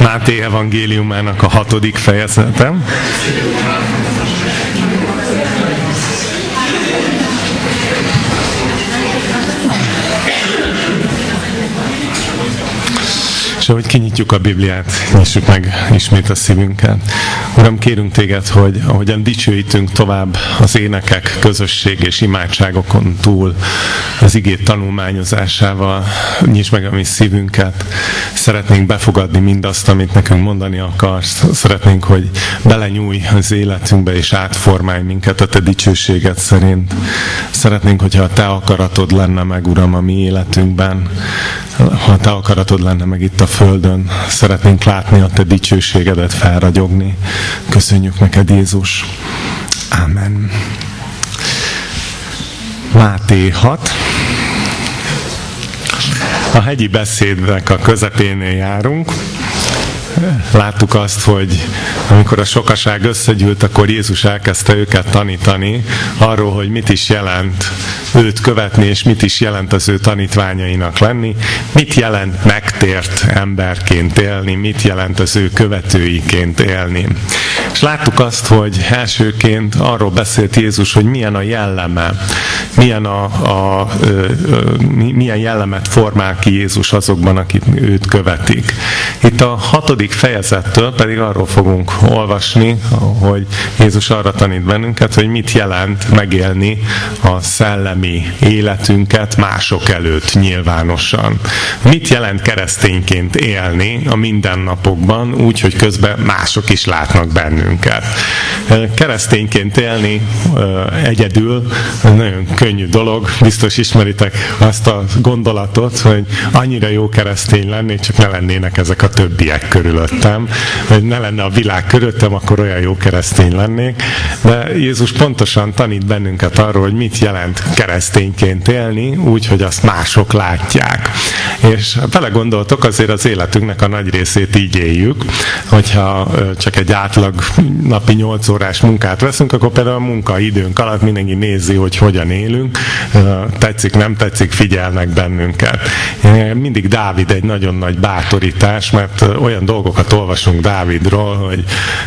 Máté evangéliumának a 6. fejezete. És ahogy kinyitjuk a Bibliát, nyissuk meg ismét a szívünket. Uram, kérünk Téged, hogy ahogyan dicsőítünk tovább az énekek, közösség és imádságokon túl, az igét tanulmányozásával, nyisd meg a mi szívünket. Szeretnénk befogadni mindazt, amit nekünk mondani akarsz. Szeretnénk, hogy belenyújj az életünkbe és átformálj minket a Te dicsőséged szerint. Szeretnénk, hogyha a Te akaratod lenne meg, Uram, a mi életünkben, ha a Te akaratod lenne meg itt a Földön, szeretnénk látni a Te dicsőségedet felragyogni. Köszönjük neked, Jézus. Ámen. Máté 6. A hegyi beszédnek a közepénél járunk. Láttuk azt, hogy amikor a sokaság összegyűlt, akkor Jézus elkezdte őket tanítani arról, hogy mit is jelent őt követni, és mit is jelent az ő tanítványainak lenni, mit jelent megtért emberként élni, mit jelent az ő követőiként élni. És láttuk azt, hogy elsőként arról beszélt Jézus, hogy milyen a jelleme, milyen jellemet formál ki Jézus azokban, akik őt követik. Itt a 6. fejezettől pedig arról fogunk olvasni, hogy Jézus arra tanít bennünket, hogy mit jelent megélni a szellemi életünket mások előtt nyilvánosan. Mit jelent keresztényként élni a mindennapokban, úgy, hogy közben mások is látnak bennünket. Keresztényként élni egyedül nagyon könnyű dolog. Biztos ismeritek azt a gondolatot, hogy annyira jó keresztény lennék, csak ne lennének ezek a többiek körülöttem, hogy ne lenne a világ körülöttem, akkor olyan jó keresztény lennék. De Jézus pontosan tanít bennünket arról, hogy mit jelent keresztényként élni, úgy, hogy azt mások látják. És belegondoltok, azért az életünknek a nagy részét így éljük, hogyha csak egy átlag napi 8 órás munkát veszünk, akkor például a munkaidőnk alatt mindenki nézi, hogy hogyan élünk, tetszik, nem tetszik, figyelnek bennünket. Mindig Dávid egy nagyon nagy bátorítás, mert olyan dolgokat olvasunk Dávidról, hogy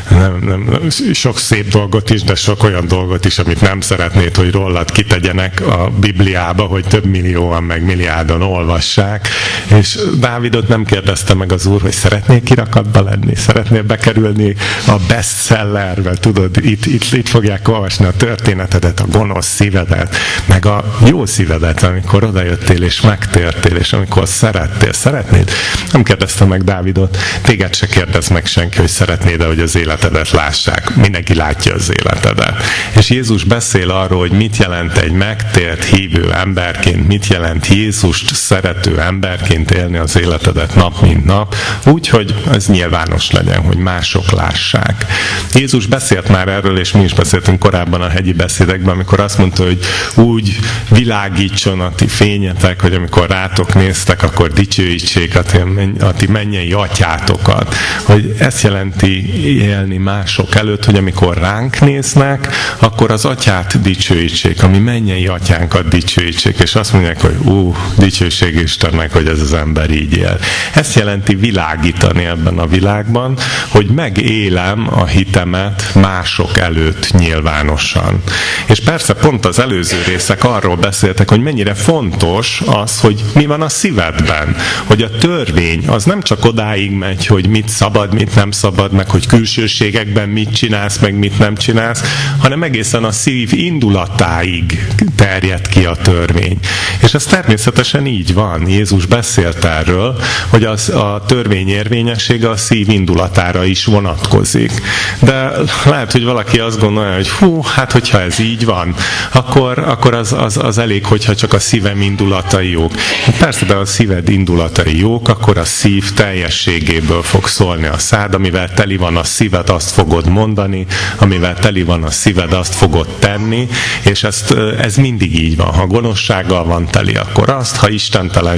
nem, sok szép dolgot is, de sok olyan dolgot is, amit nem szeretnéd, hogy rólad kitegyenek a Bibliába, hogy több millióan meg milliárdan olvassák. És Dávidot nem kérdezte meg az Úr, hogy szeretnél kirakatba lenni, szeretnél bekerülni a bestsellerbe, tudod, itt fogják olvasni a történetedet, a gonosz szívedet, meg a jó szívedet, amikor odajöttél és megtértél, és amikor szeretnéd. Nem kérdezte meg Dávidot, téged se kérdez meg senki, hogy szeretnéd-e, hogy az életedet lássák. Mindenki látja az életedet. És Jézus beszél arról, hogy mit jelent egy megtért hívő emberként, mit jelent Jézust szerető emberként élni az életedet nap mint nap, úgy, hogy ez nyilvános legyen, hogy mások lássák. Jézus beszélt már erről, és mi is beszéltünk korábban a hegyi beszédekben, amikor azt mondta, hogy úgy világítson a ti fényetek, hogy amikor rátok néztek, akkor dicsőítsék a ti mennyei atyátokat. Hogy ezt jelenti élni mások előtt, hogy amikor ránk néznek, akkor az atyát dicsőítsék, a mi mennyei atyánkat dicsőítsék, és azt mondják, hogy dicsőség Istennek, hogy ez az ember így él. Ezt jelenti világítani ebben a világban, hogy megélem a hitemet mások előtt nyilvánosan. És persze pont az előző részek arról beszéltek, hogy mennyire fontos az, hogy mi van a szívedben. Hogy a törvény az nem csak odáig megy, hogy mit szabad, mit nem szabad, meg hogy külsőségekben mit csinálsz, meg mit nem csinálsz, hanem egészen a szív indulatáig terjed ki a törvény. És ez természetesen így van. Jézus beszélt erről, hogy a törvény érvényessége a szív indulatára is vonatkozik. De lehet, hogy valaki azt gondolja, hogy hát hogyha ez így van, akkor az elég, hogyha csak a szívem indulatai jók. Persze, de a szíved indulatai jók, akkor a szív teljességéből fog szólni a szád, amivel teli van a szíved, azt fogod mondani, amivel teli van a szíved, azt fogod tenni, és ez mindig így van. Ha gonoszsággal van teli, akkor azt, ha istentelenséggel,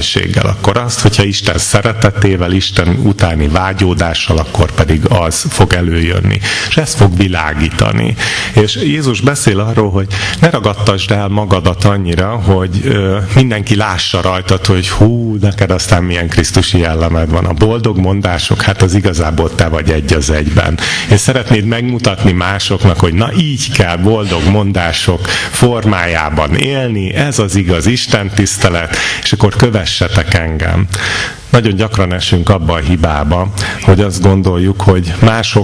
akkor azt, hogyha Isten szeretetével, Isten utáni vágyódással, akkor pedig az fog előjönni. És ez fog világítani. És Jézus beszél arról, hogy ne ragadtasd el magadat annyira, hogy mindenki lássa rajtad, hogy hú, neked aztán milyen krisztusi jellemed van. A boldog mondások, hát az igazából te vagy egy az egyben. És szeretnéd megmutatni másoknak, hogy na így kell boldog mondások formájában élni, ez az igaz Isten tisztelet, és akkor kövessetek engem. Nagyon gyakran esünk abba a hibába, hogy azt gondoljuk, hogy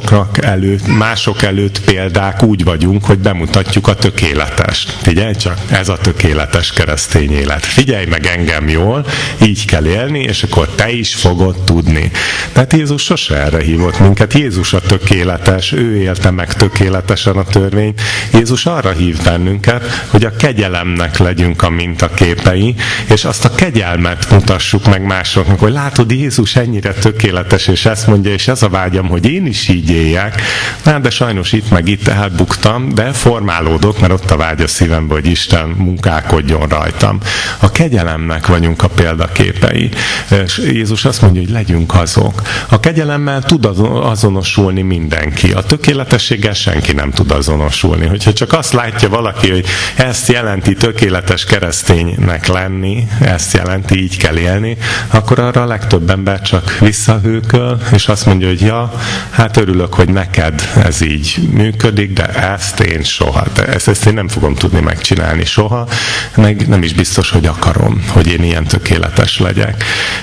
mások előtt példák úgy vagyunk, hogy bemutatjuk a tökéletest. Figyelj csak, ez a tökéletes keresztény élet. Figyelj meg engem jól, így kell élni, és akkor te is fogod tudni. Tehát Jézus sose erre hívott minket. Jézus a tökéletes, ő élte meg tökéletesen a törvényt. Jézus arra hív bennünket, hogy a kegyelemnek legyünk a mintaképei, és azt a kegyelmet mutassuk meg másoknak, hogy látod, Jézus ennyire tökéletes, és ezt mondja, és ez a vágyam, hogy én is így éljek. De sajnos itt meg itt elbuktam, de formálódok, mert ott a vágy a szívemben, hogy Isten munkálkodjon rajtam. A kegyelemnek vagyunk a példaképei. És Jézus azt mondja, hogy legyünk azok. A kegyelemmel tud azonosulni mindenki. A tökéletességgel senki nem tud azonosulni. Hogyha csak azt látja valaki, hogy ezt jelenti tökéletes kereszténynek lenni, ezt jelenti, így kell élni, akkor arra a legtöbb ember csak visszahőköl, és azt mondja, hogy ja, hát örülök, hogy neked ez így működik, de ezt én soha, ezt én nem fogom tudni megcsinálni soha, meg nem is biztos, hogy akarom, hogy én ilyen tökéletes legyek.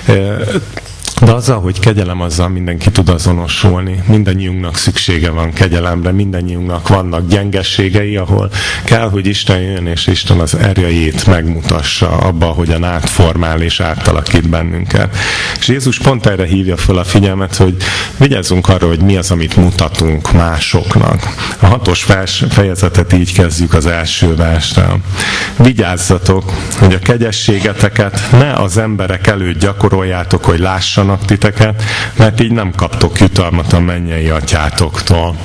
De azzal, hogy kegyelem, azzal mindenki tud azonosulni. Mindannyiunknak szüksége van kegyelemre, mindannyiunknak vannak gyengességei, ahol kell, hogy Isten jön, és Isten az erejét megmutassa abba, hogyan átformál és átalakít bennünket. És Jézus pont erre hívja fel a figyelmet, hogy vigyázzunk arra, hogy mi az, amit mutatunk másoknak. A 6. fejezetet így kezdjük az első verstel. Vigyázzatok, hogy a kegyességeteket ne az emberek előtt gyakoroljátok, hogy lássanak titeket, mert így nem kaptok jutalmat a mennyei atyátoktól.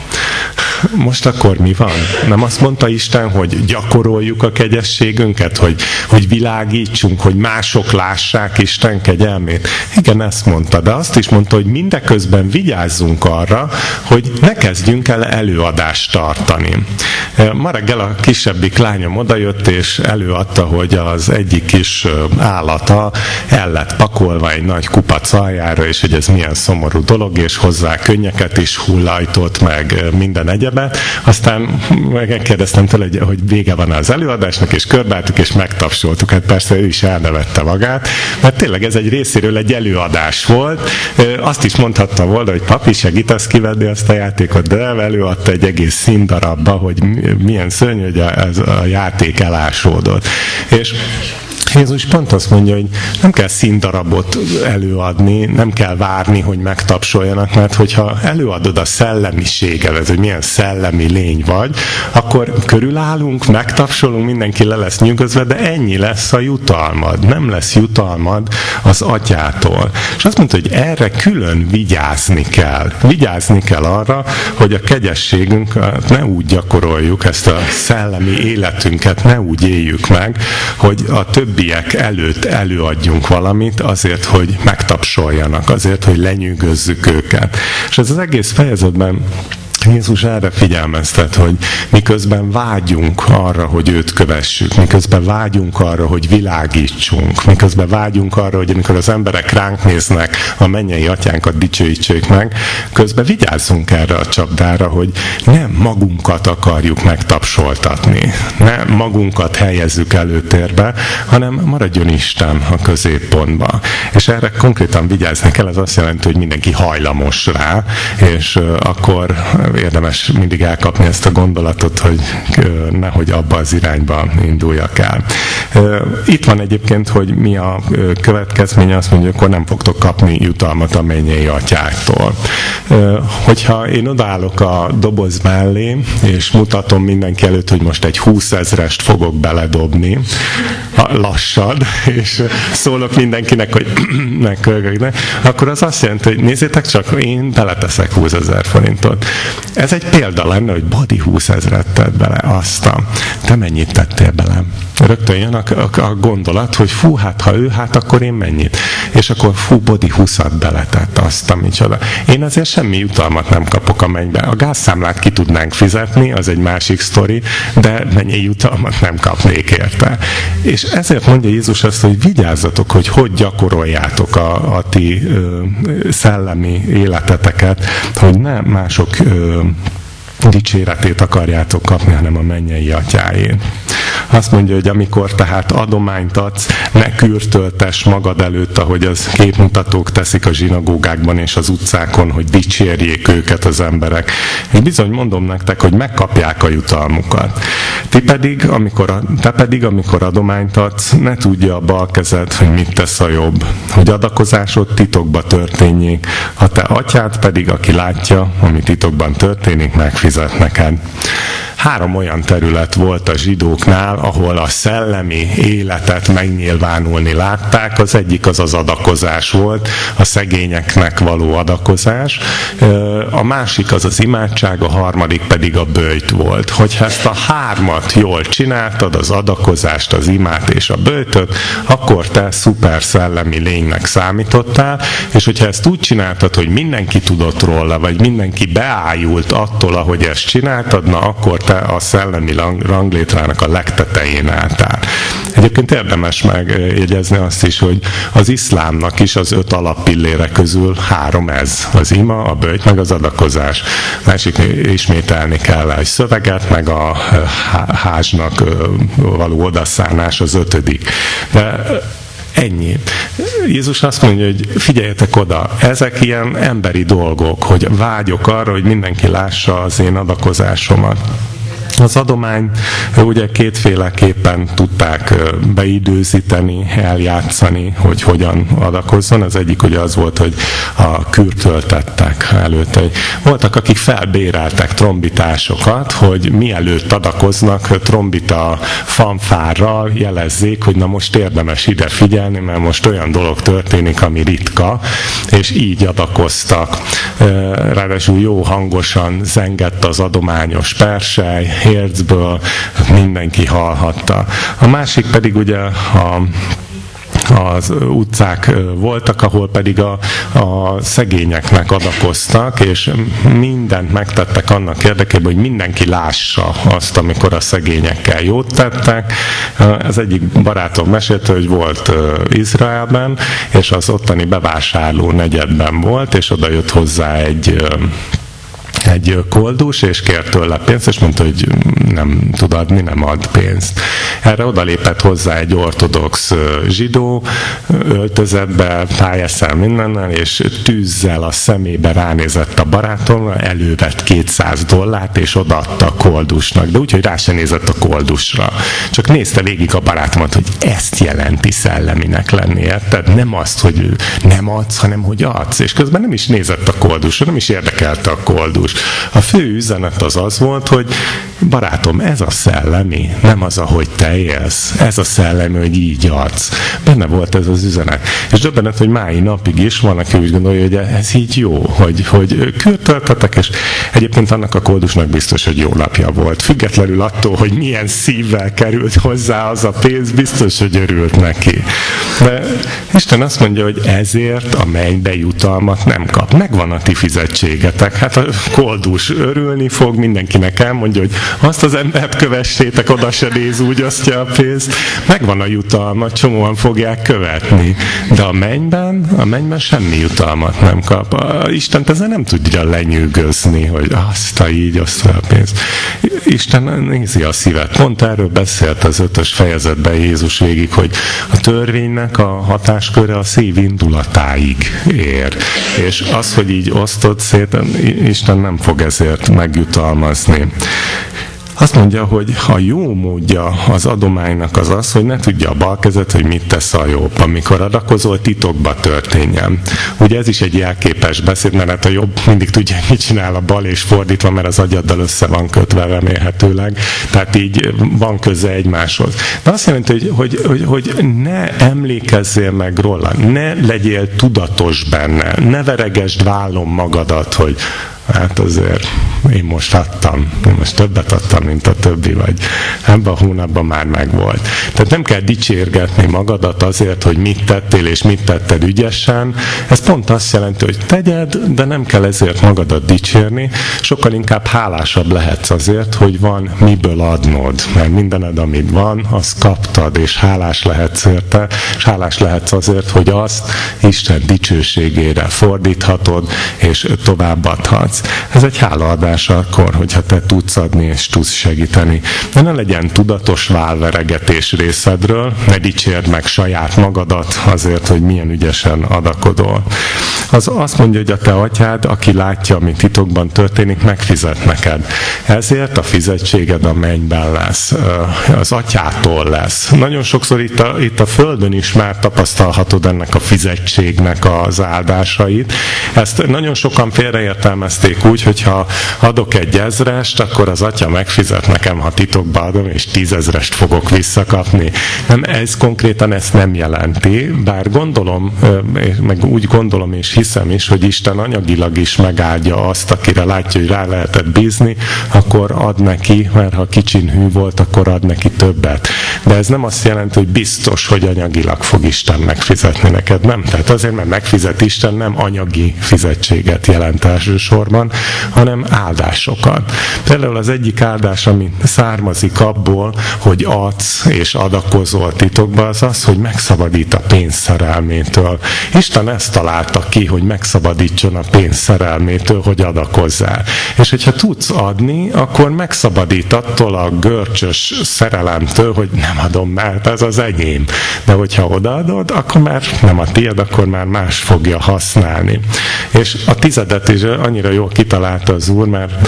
Most akkor mi van? Nem azt mondta Isten, hogy gyakoroljuk a kegyességünket, hogy világítsunk, hogy mások lássák Isten kegyelmét? Igen, ezt mondta, de azt is mondta, hogy mindeközben vigyázzunk arra, hogy ne kezdjünk el előadást tartani. Ma reggel a kisebbik lányom odajött, és előadta, hogy az egyik kis állata el lett pakolva egy nagy kupac aljára, és hogy ez milyen szomorú dolog, és hozzá könnyeket is hullajtott, meg minden egyebet. Aztán megkérdeztem tőle, hogy vége van az előadásnak, és körbeálltuk, és megtapsoltuk. Hát persze ő is elnevette magát, mert tényleg ez egy részéről egy előadás volt. Azt is mondhatta volna, hogy papi, segítesz kivenni azt a játékot, de előadta egy egész színdarabba, hogy milyen szörnyű, hogy a játék elásódott. És Jézus pont azt mondja, hogy nem kell színdarabot előadni, nem kell várni, hogy megtapsoljanak, mert hogyha előadod a szellemiségedet, hogy milyen szellemi lény vagy, akkor körülállunk, megtapsolunk, mindenki le lesz nyugodva, de ennyi lesz a jutalmad. Nem lesz jutalmad az atyától. És azt mondta, hogy erre külön vigyázni kell. Vigyázni kell arra, hogy a kegyességünket ne úgy gyakoroljuk, ezt a szellemi életünket ne úgy éljük meg, hogy a többiek előtt előadjunk valamit azért, hogy megtapsoljanak, azért, hogy lenyűgözzük őket. És ez az egész fejezetben Jézus erre figyelmeztet, hogy miközben vágyunk arra, hogy őt kövessük, miközben vágyunk arra, hogy világítsunk, miközben vágyunk arra, hogy amikor az emberek ránk néznek, a mennyei atyánkat dicsőítsék meg, közben vigyázzunk erre a csapdára, hogy nem magunkat akarjuk megtapsoltatni, nem magunkat helyezzük előtérbe, hanem maradjon Isten a középpontba. És erre konkrétan vigyázni kell, ez azt jelenti, hogy mindenki hajlamos rá, és akkor érdemes mindig elkapni ezt a gondolatot, hogy nehogy abba az irányba induljak el. Itt van egyébként, hogy mi a következménye, azt mondja, hogy akkor nem fogtok kapni jutalmat a mennyei atyáktól. Hogyha én odaállok a doboz mellé, és mutatom mindenki előtt, hogy most egy 20 000-est fogok beledobni, lassan, és szólok mindenkinek, hogy akkor az azt jelenti, hogy nézzétek csak, én beleteszek 20 000 forintot. Ez egy példa lenne, hogy Badi 20 000-et tett bele, aztán te mennyit tettél bele? Rögtön jön a gondolat, hogy fú, hát ha ő, hát akkor én mennyit. és akkor body 20-at beletett, azt, amicsoda. Én azért semmi jutalmat nem kapok a mennybe. A gázszámlát ki tudnánk fizetni, az egy másik sztori, de mennyi jutalmat nem kapnék érte. És ezért mondja Jézus azt, hogy vigyázzatok, hogy gyakoroljátok a ti szellemi életeteket, hogy ne mások dicséretét akarjátok kapni, hanem a mennyei atyáé. Azt mondja, hogy amikor tehát adományt adsz, ne kürtöltess magad előtt, ahogy az képmutatók teszik a zsinagógákban és az utcákon, hogy dicsérjék őket az emberek. Én bizony mondom nektek, hogy megkapják a jutalmukat. Te pedig, amikor adományt adsz, ne tudja a bal kezed, hogy mit tesz a jobb, hogy adakozásod titokba történjék, ha te atyád pedig, aki látja, ami titokban történik, megfizet neked. 3 olyan terület volt a zsidóknál, ahol a szellemi életet megnyilvánulni látták. Az egyik az adakozás volt, a szegényeknek való adakozás. A másik az imádság, a harmadik pedig a böjt volt. Hogyha ezt a 3-at jól csináltad, az adakozást, az imát és a böjtöt, akkor te szuper szellemi lénynek számítottál, és hogyha ezt úgy csináltad, hogy mindenki tudott róla, vagy mindenki beájult attól, ahogy ezt csináltad, na akkor te a szellemi ranglétrának a legtetején álltál. Egyébként érdemes megjegyezni azt is, hogy az iszlámnak is az 5 alappillére közül 3 ez. Az ima, a böjt, meg az adakozás. Másik ismételni kell egy szöveget, meg a házsnak való odaszánás az 5. De ennyi. Jézus azt mondja, hogy figyeljetek oda, ezek ilyen emberi dolgok, hogy vágyok arra, hogy mindenki lássa az én adakozásomat. Az adomány ugye 2-féleképpen tudták beidőzíteni, eljátszani, hogy hogyan adakozzon. Az egyik ugye az volt, hogy kürtöltettek előtte. Voltak, akik felbéreltek trombitásokat, hogy mielőtt adakoznak, trombita fanfárral jelezzék, hogy na most érdemes ide figyelni, mert most olyan dolog történik, ami ritka, és így adakoztak. Ráadásul jó hangosan zengett az adományos persely, ércből, mindenki hallhatta. A másik pedig ugye az utcák voltak, ahol pedig a szegényeknek adakoztak, és mindent megtettek annak érdekében, hogy mindenki lássa azt, amikor a szegényekkel jót tettek. Az egyik barátom mesélte, hogy volt Izraelben, és az ottani bevásárló negyedben volt, és oda jött hozzá egy koldus, és kért tőle pénzt, és mondta, hogy nem tud adni, nem ad pénzt. Erre odalépett hozzá egy ortodox zsidó, öltözetbe, tájeszel mindennel, és tűzzel a szemébe ránézett a barátomra, elővett $200, és odaadta a koldusnak, de úgy, hogy rá se nézett a koldusra. Csak nézte végig a barátomat, hogy ezt jelenti szelleminek lenni, érted? Nem azt, hogy nem adsz, hanem hogy adsz. És közben nem is nézett a koldusra, nem is érdekelte a koldus. A fő üzenet az volt, hogy barátom, ez a szellemi, nem az, ahogy te élsz. Ez a szellemi, hogy így adsz. Benne volt ez az üzenet. És döbbenet, hogy mai napig is van, aki úgy gondolja, hogy ez így jó, hogy kürtöltetek, és egyébként annak a koldusnak biztos, hogy jó napja volt. Függetlenül attól, hogy milyen szívvel került hozzá az a pénz, biztos, hogy örült neki. De Isten azt mondja, hogy ezért a mennybe jutalmat nem kap. Megvan a ti fizetségetek. Hát a koldus örülni fog, mindenkinek elmondja, hogy azt az embert kövessétek, oda se néz, úgy osztja a pénzt. Megvan a jutalmat, csomóan fogják követni. De a mennyben semmi jutalmat nem kap. Istent ezzel nem tudja lenyűgözni, hogy azt a pénzt. Isten nézi a szívet. Pont erről beszélt az 5. fejezetben Jézus végig, hogy a törvénynek a hatásköre a szív indulatáig ér. És az, hogy így osztod szét, Isten nem fog ezért megjutalmazni. Azt mondja, hogy a jó módja az adománynak az, hogy ne tudja a bal kezed, hogy mit tesz a jobb. Amikor adakozol, titokba történjen. Ugye ez is egy jelképes beszéd, mert hát a jobb mindig tudja, mit csinál a bal, és fordítva, mert az agyaddal össze van kötve remélhetőleg. Tehát így van köze egymáshoz. De azt jelenti, hogy ne emlékezzél meg róla, ne legyél tudatos benne, ne veregesd vállon magadat, hogy hát azért én most többet adtam, mint a többi, vagy ebben a hónapban már megvolt. Tehát nem kell dicsérgetni magadat azért, hogy mit tettél és mit tetted ügyesen. Ez pont azt jelenti, hogy tegyed, de nem kell ezért magadat dicsérni. Sokkal inkább hálásabb lehetsz azért, hogy van miből adnod. Mert mindened, amit van, azt kaptad, és hálás lehetsz érte, és hálás lehetsz azért, hogy azt Isten dicsőségére fordíthatod, és továbbadhatsz. Ez egy hálaadás akkor, hogyha te tudsz adni, és tudsz segíteni. De ne legyen tudatos válveregetés részedről, ne dicsérd meg saját magadat azért, hogy milyen ügyesen adakodol. Az azt mondja, hogy a te atyád, aki látja, ami titokban történik, megfizet neked. Ezért a fizetséged a mennyben lesz, az atyától lesz. Nagyon sokszor itt a földön is már tapasztalhatod ennek a fizetségnek az áldásait. Ezt nagyon sokan félreértelmezték úgy, hogyha adok egy 1000-est, akkor az atya megfizet nekem, ha titokba adom, és 10 000-est fogok visszakapni. Nem, ez konkrétan ezt nem jelenti, bár gondolom, meg úgy gondolom és hiszem is, hogy Isten anyagilag is megáldja azt, akire látja, hogy rá lehetett bízni, akkor ad neki, mert ha kicsin hű volt, akkor ad neki többet. De ez nem azt jelenti, hogy biztos, hogy anyagilag fog Isten megfizetni neked, nem. Tehát azért, mert megfizet Isten, nem anyagi fizetséget jelent elsősorban, hanem áldásokat. Például az egyik áldás, ami származik abból, hogy adsz és adakozol titokba, az az, hogy megszabadít a pénz szerelmétől. Isten ezt találta ki, hogy megszabadítson a pénz szerelmétől, hogy adakozzál. És hogyha tudsz adni, akkor megszabadít attól a görcsös szerelemtől, hogy nem adom, mert ez az enyém. De hogyha odaadod, akkor már nem a tiéd, akkor már más fogja használni. És a 10 is annyira jól kitalálta az Úr, mert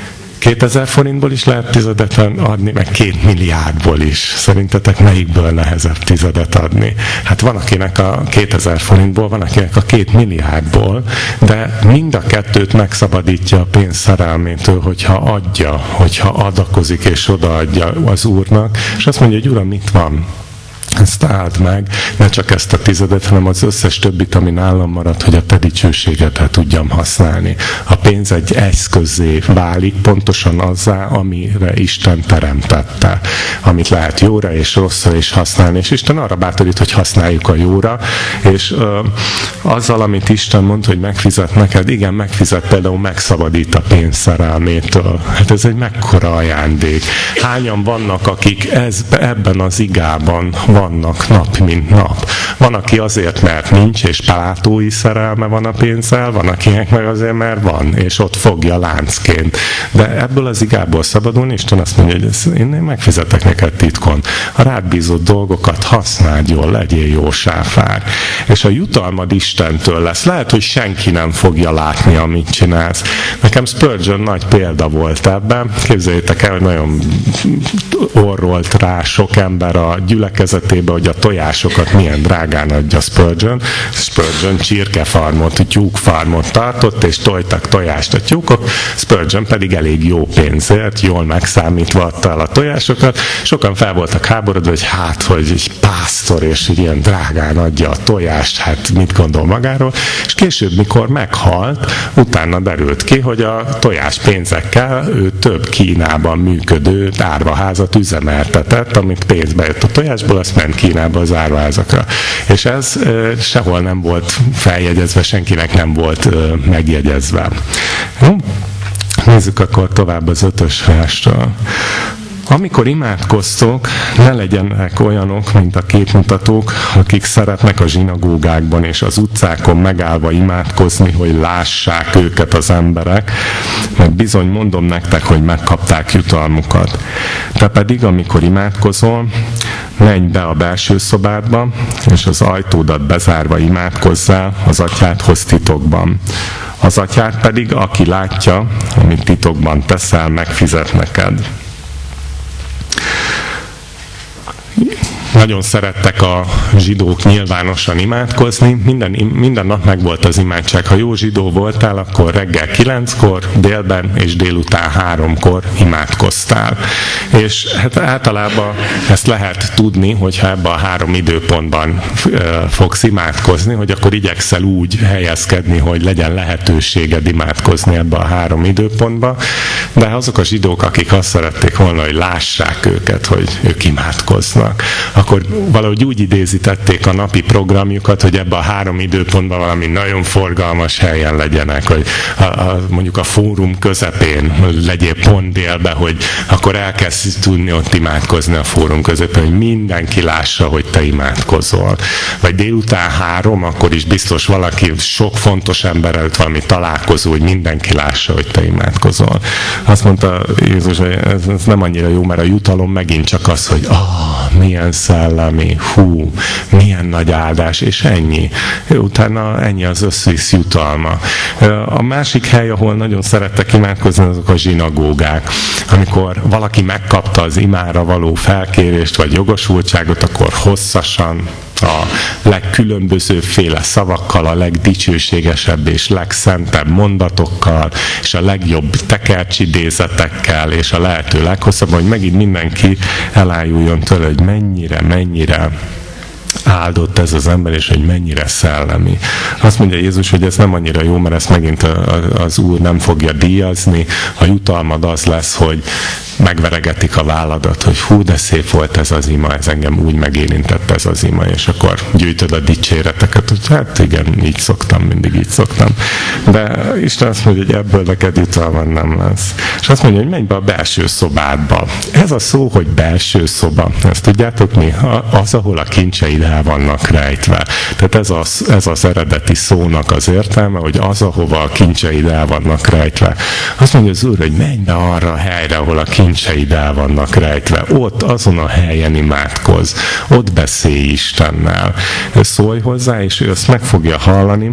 2000 forintból is lehet 10 adni, meg 2 milliárdból is. Szerintetek melyikből nehezebb 10 adni? Hát van akinek a 2000 forintból, van akinek a 2 milliárdból, de mind a kettőt megszabadítja a pénz szerelmétől, hogyha adja, hogyha adakozik és odaadja az Úrnak, és azt mondja, hogy Uram, itt van. Ezt áld meg, ne csak ezt a 10, hanem az összes többit, ami nálam maradt, hogy a te dicsőségedet tudjam használni. A pénz egy eszközzé válik, pontosan azzá, amire Isten teremtette. Amit lehet jóra és rosszra is használni. És Isten arra bátorít, hogy használjuk a jóra, és azzal, amit Isten mond, hogy megfizet neked, igen, megfizet, például megszabadít a pénz szerelmétől. Hát ez egy mekkora ajándék. Hányan vannak, akik ebben az igában vannak nap, mint nap. Van, aki azért, mert nincs, és plátói szerelme van a pénzzel, van, akinek meg azért, mert van, és ott fogja láncként. De ebből az igából szabadulni, Isten azt mondja, hogy én megfizetek neked titkon. A rád bízott dolgokat használd jól, legyél jó sáfár. És a jutalmad Istentől lesz. Lehet, hogy senki nem fogja látni, amit csinálsz. Nekem Spurgeon nagy példa volt ebben. Képzeljétek el, hogy nagyon orrolt rá sok ember a gyülekezetébe, hogy a tojásokat milyen drágán adja Spurgeon. Spurgeon csirkefarmot, tyúkfarmot tartott, és tojtak tojást a tyúkok. Spurgeon pedig elég jó pénzért, jól megszámítva adta el a tojásokat. Sokan fel voltak háborodva, hogy hogy egy pásztor, és ilyen drágán adja a tojást, hát mit gondol magáról. És később, mikor meghalt, utána derült ki, hogy a tojás pénzekkel ő több Kínában működő árvaházat üzemeltetett, amit pénzbe jött a tojásból, azt ment Kínába az árvaházakra. És ez sehol nem volt feljegyezve, senkinek nem volt megjegyezve. Nézzük akkor tovább az 5. verstől. Amikor imádkoztok, ne legyenek olyanok, mint a képmutatók, akik szeretnek a zsinagógákban és az utcákon megállva imádkozni, hogy lássák őket az emberek, mert bizony mondom nektek, hogy megkapták jutalmukat. Te pedig, amikor imádkozol, menj be a belső szobádba, és az ajtódat bezárva imádkozzál az atyádhoz titokban. Az atyád pedig, aki látja, amit titokban teszel, megfizet neked. nagyon szerettek a zsidók nyilvánosan imádkozni, minden nap meg volt az imádság. Ha jó zsidó voltál, akkor reggel 9-kor, délben és délután 3-kor imádkoztál. És hát általában ezt lehet tudni, hogyha ebben a 3 időpontban fogsz imádkozni, hogy akkor igyekszel úgy helyezkedni, hogy legyen lehetőséged imádkozni ebben a 3 időpontban. De azok a zsidók, akik azt szerették volna, hogy lássák őket, hogy ők imádkoznak, akkor valahogy úgy idézítették a napi programjukat, hogy ebben a 3 időpontban valami nagyon forgalmas helyen legyenek, hogy mondjuk a fórum közepén legyél pont délbe, hogy akkor elkezdsz tudni ott imádkozni a fórum közepén, hogy mindenki lássa, hogy te imádkozol. Vagy délután 3, akkor is biztos valaki, sok fontos ember előtt valami találkozó, hogy mindenki lássa, hogy te imádkozol. Azt mondta Jézus, hogy ez nem annyira jó, mert a jutalom megint csak az, hogy milyen szellemi, milyen nagy áldás, és ennyi. Utána ennyi az összvisz jutalma. A másik hely, ahol nagyon szerettek imádkozni, azok a zsinagógák. Amikor valaki megkapta az imára való felkérést, vagy jogosultságot, akkor hosszasan, a legkülönbözőféle szavakkal, a legdicsőségesebb és legszentebb mondatokkal, és a legjobb tekercsidézetekkel, és a lehető leghosszabb, hogy megint mindenki elájuljon tőle, hogy mennyire áldott ez az ember, és hogy mennyire szellemi. Azt mondja Jézus, hogy ez nem annyira jó, mert ezt megint az Úr nem fogja díjazni. A jutalmad az lesz, hogy megveregetik a válladat, hogy de szép volt ez az ima, ez engem úgy megérintett ez az ima, és akkor gyűjtöd a dicséreteket, hogy hát igen, így szoktam, mindig így szoktam. De Isten azt mondja, hogy ebből neked jutalma nem lesz. És azt mondja, hogy menj be a belső szobádba. Ez a szó, hogy belső szoba, ezt tudjátok mi? Az, ahol a kincseid el vannak rejtve. Tehát ez az eredeti szónak az értelme, hogy az, ahova a kincseid el vannak rejtve. Azt mondja az Úr, hogy menj be arra a helyre, ahol a kincseid el vannak rejtve. Ott, azon a helyen imádkozz. Ott beszélj Istennel. Szólj hozzá, és ő azt meg fogja hallani,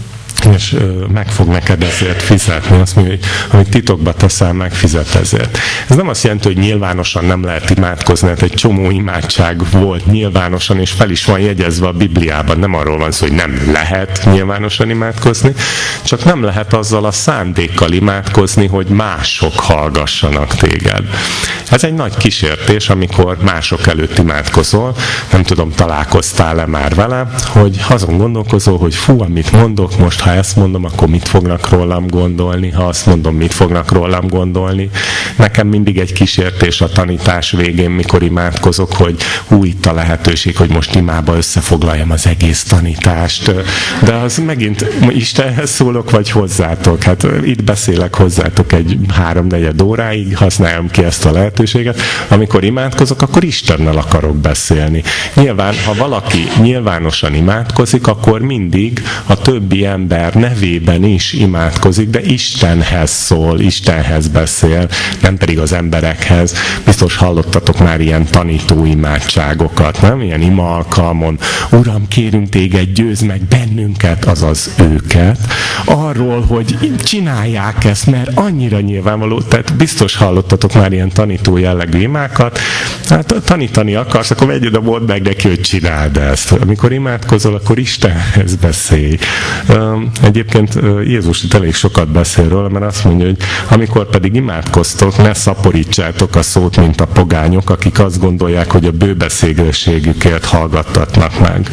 és meg fog neked ezért fizetni. Azt mondja, hogy amit titokba teszel, megfizet ezért. Ez nem azt jelenti, hogy nyilvánosan nem lehet imádkozni, mert egy csomó imádság volt nyilvánosan, és fel is van jegyezve a Bibliában. Nem arról van szó, hogy nem lehet nyilvánosan imádkozni, csak nem lehet azzal a szándékkal imádkozni, hogy mások hallgassanak téged. Ez egy nagy kísértés, amikor mások előtt imádkozol. Nem tudom, találkoztál-e már vele, hogy azon gondolkozol, hogy amit mondok most, ha ezt mondom, akkor mit fognak rólam gondolni, ha azt mondom, mit fognak rólam gondolni. Nekem mindig egy kísértés a tanítás végén, mikor imádkozok, hogy itt a lehetőség, hogy most imába összefoglaljam az egész tanítást. De az megint Istenhez szólok, vagy hozzátok. Hát itt beszélek hozzátok egy 3-4 óráig, használjam ki ezt a lehetőséget. Amikor imádkozok, akkor Istennel akarok beszélni. Nyilván, ha valaki nyilvánosan imádkozik, akkor mindig a többi ember nevében is imádkozik, de Istenhez szól, Istenhez beszél, nem pedig az emberekhez. Biztos hallottatok már ilyen tanító imádságokat, nem? Ilyen ima alkalmon. Uram, kérünk téged, győzd meg bennünket, azaz őket, arról, hogy csinálják ezt, mert annyira nyilvánvaló, tehát biztos hallottatok már ilyen tanító jellegű imákat. Hát tanítani akarsz, akkor vegyed a mondd meg neki, hogy csináld ezt. Amikor imádkozol, akkor Istenhez beszélj. Egyébként Jézus itt elég sokat beszél róla, mert azt mondja, hogy amikor pedig imádkoztok, ne szaporítsátok a szót, mint a pogányok, akik azt gondolják, hogy a bőbeszélőségükért hallgattatnak meg.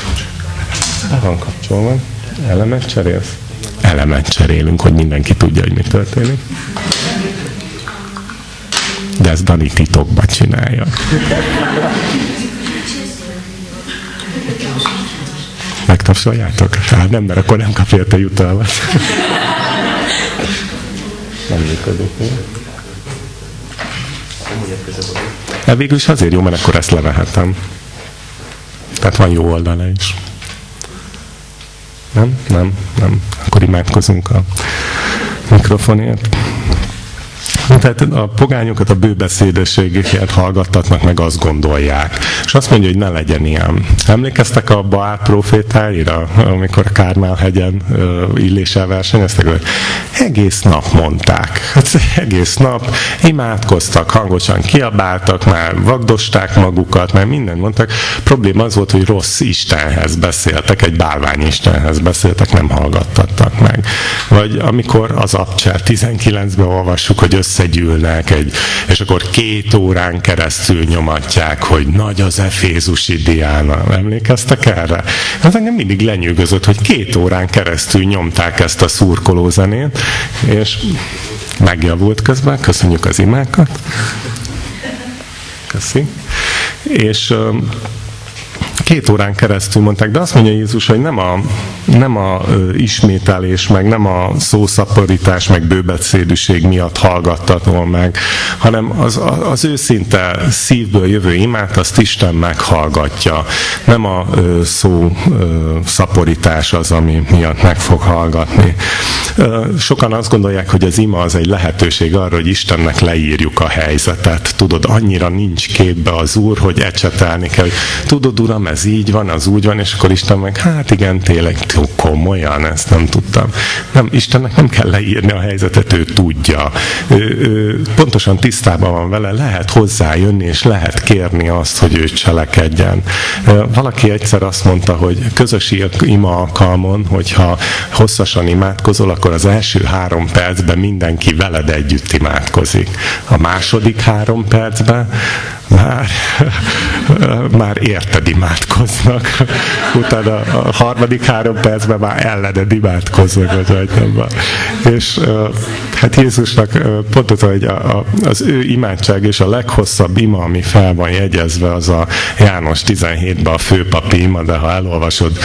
Van kapcsolva. Elemet cserélsz? Elemet cserélünk, hogy mindenki tudja, hogy mi történik. De ezt Dani titokba csinálja. Megtapsoljátok? Hát nem, mert akkor nem kap érte jutalmat. Nem működik. Végül is azért jó, mert akkor ezt levehetem. Tehát van jó oldala is. Nem. Akkor imádkozunk a mikrofonért. Tehát a pogányokat a bőbeszédességükért hallgattatnak, meg azt gondolják. És azt mondja, hogy ne legyen ilyen. Emlékeztek a Baál profétáira, amikor a Kármel-hegyen Illéssel versenyeztek? Egész nap mondták. Egész nap imádkoztak, hangosan kiabáltak, már vagdosták magukat, már mindent mondtak. Probléma az volt, hogy rossz Istenhez beszéltek, egy bálványistenhez beszéltek, nem hallgattattak meg. Vagy amikor az Abcsel 19-ben olvassuk, hogy összegyűlnek, és akkor 2 órán keresztül nyomatják, hogy nagy az efézusi Diána. Emlékeztek erre? Ez engem mindig lenyűgözött, hogy 2 órán keresztül nyomták ezt a szurkolózenét, és megjavult közben, köszönjük az imákat. Köszi. És 2 órán keresztül mondták, de azt mondja Jézus, hogy nem a ismételés, meg nem a szószaporítás, meg bőbeszédűség miatt hallgattatol meg, hanem az őszinte szívből jövő imát, azt Isten meghallgatja. Nem a szó szaporítás az, ami miatt meg fog hallgatni. Sokan azt gondolják, hogy az ima az egy lehetőség arra, hogy Istennek leírjuk a helyzetet. Tudod, annyira nincs képbe az Úr, hogy ecsetelni kell, hogy tudod, Uram, ez így van, az úgy van, és akkor Isten meg, hát igen, tényleg komolyan, ezt nem tudtam. Nem, Istennek nem kell leírni a helyzetet, ő tudja. Ő pontosan tisztában van vele, lehet hozzájönni, és lehet kérni azt, hogy ő cselekedjen. Valaki egyszer azt mondta, hogy közös ima alkalmon, hogyha hosszasan imádkozol, akkor az első 3 percben mindenki veled együtt imádkozik. A második 3 percben már érted imádkoznak. Utána a harmadik 3 percben már ellened imádkoznak. És hát Jézusnak pont az, hogy az ő imádság és a leghosszabb ima, ami fel van jegyezve, az a János 17-ben a főpapi ima, de ha elolvasod,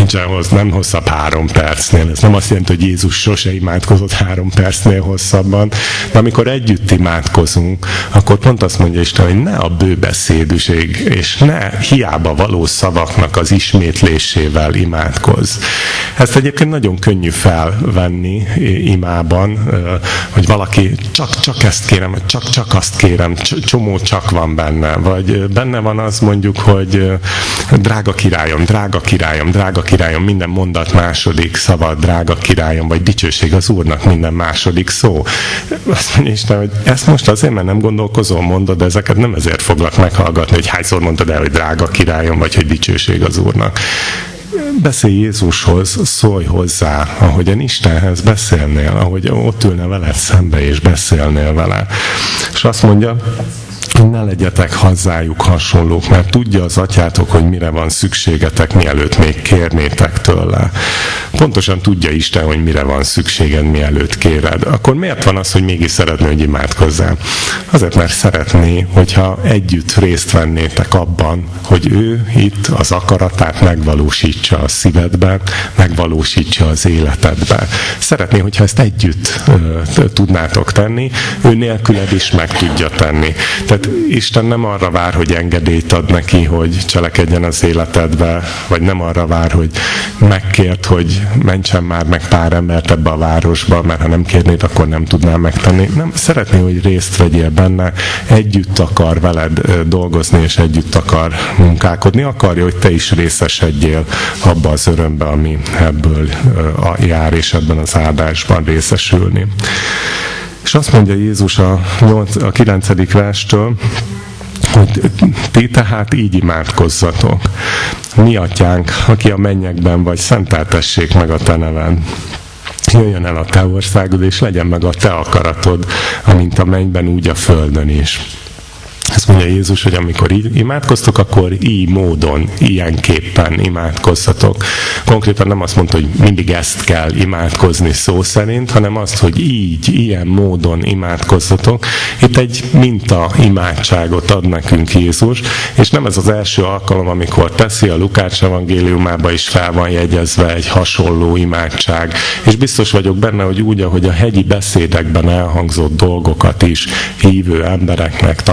nem hosszabb 3 percnél. Ez nem azt jelenti, hogy Jézus sose imádkozott 3 percnél hosszabban, de amikor együtt imádkozunk, akkor pont azt mondja Isten, hogy ne a bőbeszédűség, és ne hiába való szavaknak az ismétlésével imádkozz. Ezt egyébként nagyon könnyű felvenni imában, hogy valaki csak ezt kérem, csak azt kérem, csomó csak van benne, vagy benne van az mondjuk, hogy drága királyom, drága királyom, drága királyom, minden mondat második szava, drága királyom, vagy dicsőség az Úrnak minden második szó. Azt mondja Isten, hogy ezt most azért, mert nem gondolkozol, mondod, de ezeket nem ezért foglak meghallgatni, hogy hányszor mondtad el, hogy drága királyom, vagy hogy dicsőség az Úrnak. Beszélj Jézushoz, szólj hozzá, ahogyan Istenhez beszélnél, ahogy ott ülne veled szembe, és beszélnél vele. És azt mondja, ne legyetek hozzájuk hasonlók, mert tudja az atyátok, hogy mire van szükségetek, mielőtt még kérnétek tőle. Pontosan tudja Isten, hogy mire van szükséged, mielőtt kéred. Akkor miért van az, hogy mégis szeretné, hogy imádkozzál? Azért, mert szeretné, hogyha együtt részt vennétek abban, hogy ő itt az akaratát megvalósítsa a szívedben, megvalósítsa az életedben. Szeretné, hogyha ezt együtt tudnátok tenni, ő nélküled is meg tudja tenni. Tehát Isten nem arra vár, hogy engedélyt ad neki, hogy cselekedjen az életedbe, vagy nem arra vár, hogy megkért, hogy mentsen már meg pár embert ebbe a városba, mert ha nem kérnéd, akkor nem tudnál megtenni. Nem, szeretné, hogy részt vegyél benne, együtt akar veled dolgozni, és együtt akar munkálkodni, akarja, hogy te is részesedjél abba az örömbe, ami ebből jár, és ebben az áldásban részesülni. És azt mondja Jézus a 9. verstől, hogy ti tehát így imádkozzatok. Mi atyánk, aki a mennyekben vagy, szenteltessék meg a te neved. Jöjjön el a te országod, és legyen meg a te akaratod, amint a mennyben, úgy a földön is. Ezt mondja Jézus, hogy amikor így imádkoztok, akkor így módon, ilyenképpen imádkozzatok. Konkrétan nem azt mondta, hogy mindig ezt kell imádkozni szó szerint, hanem azt, hogy így, ilyen módon imádkozzatok. Itt egy minta imádságot ad nekünk Jézus, és nem ez az első alkalom, amikor teszi, a Lukács evangéliumában is fel van jegyezve egy hasonló imádság. És biztos vagyok benne, hogy úgy, ahogy a hegyi beszédekben elhangzott dolgokat is hívő embereknek tanított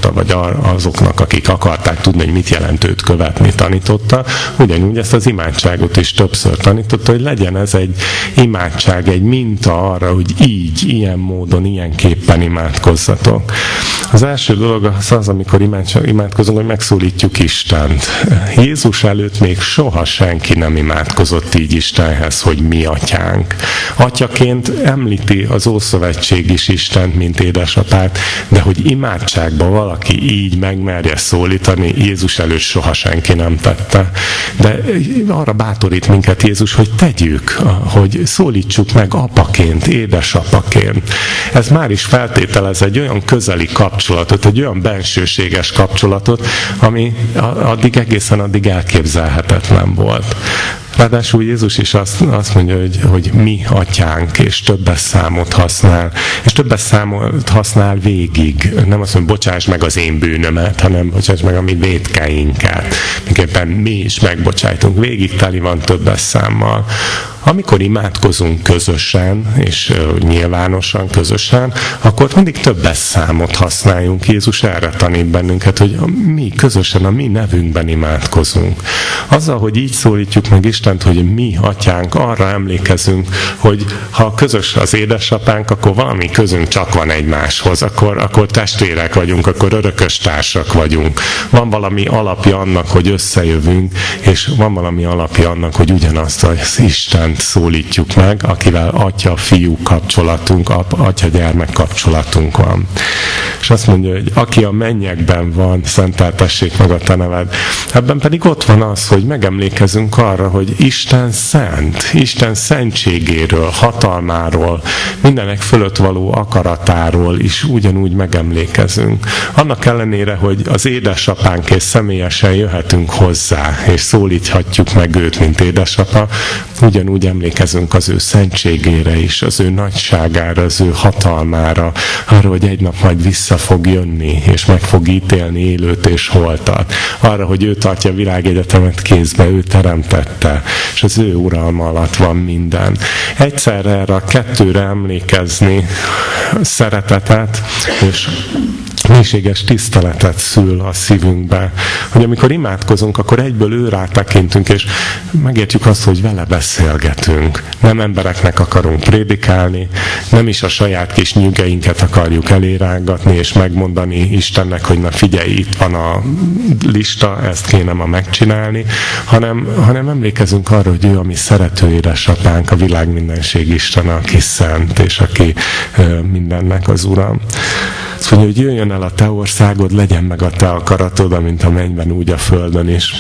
tanította, vagy azoknak, akik akarták tudni, hogy mit jelent őt követni, tanította, ugyanúgy ezt az imádságot is többször tanította, hogy legyen ez egy imádság, egy minta arra, hogy így, ilyen módon, ilyenképpen imádkozzatok. Az első dolog az, amikor imádkozunk, hogy megszólítjuk Istent. Jézus előtt még soha senki nem imádkozott így Istenhez, hogy mi atyánk. Atyaként említi az Ószövetség is Istent, mint édesapát, de hogy imádságban valaki így megmerje szólítani, Jézus előtt soha senki nem tette. De arra bátorít minket Jézus, hogy tegyük, hogy szólítsuk meg apaként, édesapaként. Ez már is feltételez egy olyan közeli kapcsolatot, egy olyan bensőséges kapcsolatot, ami egészen addig elképzelhetetlen volt. Ráadásul Jézus is azt mondja, hogy mi atyánk, és többes számot használ. És többes számot használ végig. Nem azt mondja, bocsáss meg az én bűnömet, hanem bocsáss meg a mi vétkeinket. Miképpen mi is megbocsájtunk. Végig teli van többes számmal. Amikor imádkozunk közösen, és nyilvánosan közösen, akkor mindig többes számot használjunk. Jézus erre tanít bennünket, hogy mi közösen, a mi nevünkben imádkozunk. Azzal, hogy így szólítjuk meg Istent, hogy mi atyánk, arra emlékezünk, hogy ha közös az édesapánk, akkor valami közünk csak van egymáshoz, akkor testvérek vagyunk, akkor örökös társak vagyunk. Van valami alapja annak, hogy összejövünk, és van valami alapja annak, hogy ugyanazt az Istent szólítjuk meg, akivel atya-fiú kapcsolatunk, atya-gyermek kapcsolatunk van. És azt mondja, hogy aki a mennyekben van, szenteltessék meg a te neved. Ebben pedig ott van az, hogy megemlékezünk arra, hogy Isten szent, Isten szentségéről, hatalmáról, mindenek fölött való akaratáról is ugyanúgy megemlékezünk. Annak ellenére, hogy az édesapánk és személyesen jöhetünk hozzá, és szólíthatjuk meg őt, mint édesapa, ugyanúgy emlékezünk az ő szentségére is, az ő nagyságára, az ő hatalmára, arra, hogy egy nap majd vissza fog jönni, és meg fog ítélni élőt és holtat. Arra, hogy ő tartja a világegyetemet kézbe, ő teremtette, és az ő uralma alatt van minden. Egyszerre erre a kettőre emlékezni szeretetet, és mélységes tiszteletet szül a szívünkbe, hogy amikor imádkozunk, akkor egyből ő rá tekintünk, és megértjük azt, hogy vele beszélgetünk. Nem embereknek akarunk prédikálni, nem is a saját kis nyügeinket akarjuk elérálgatni, és megmondani Istennek, hogy na figyelj, itt van a lista, ezt kéne ma megcsinálni, hanem emlékezünk arra, hogy ő a mi szerető édesapánk, a világ mindenség Isten, aki szent, és aki mindennek az Uram. Azt mondja, hogy jöjjön el a te országod, legyen meg a te akaratod, amint a mennyben, úgy a földön is.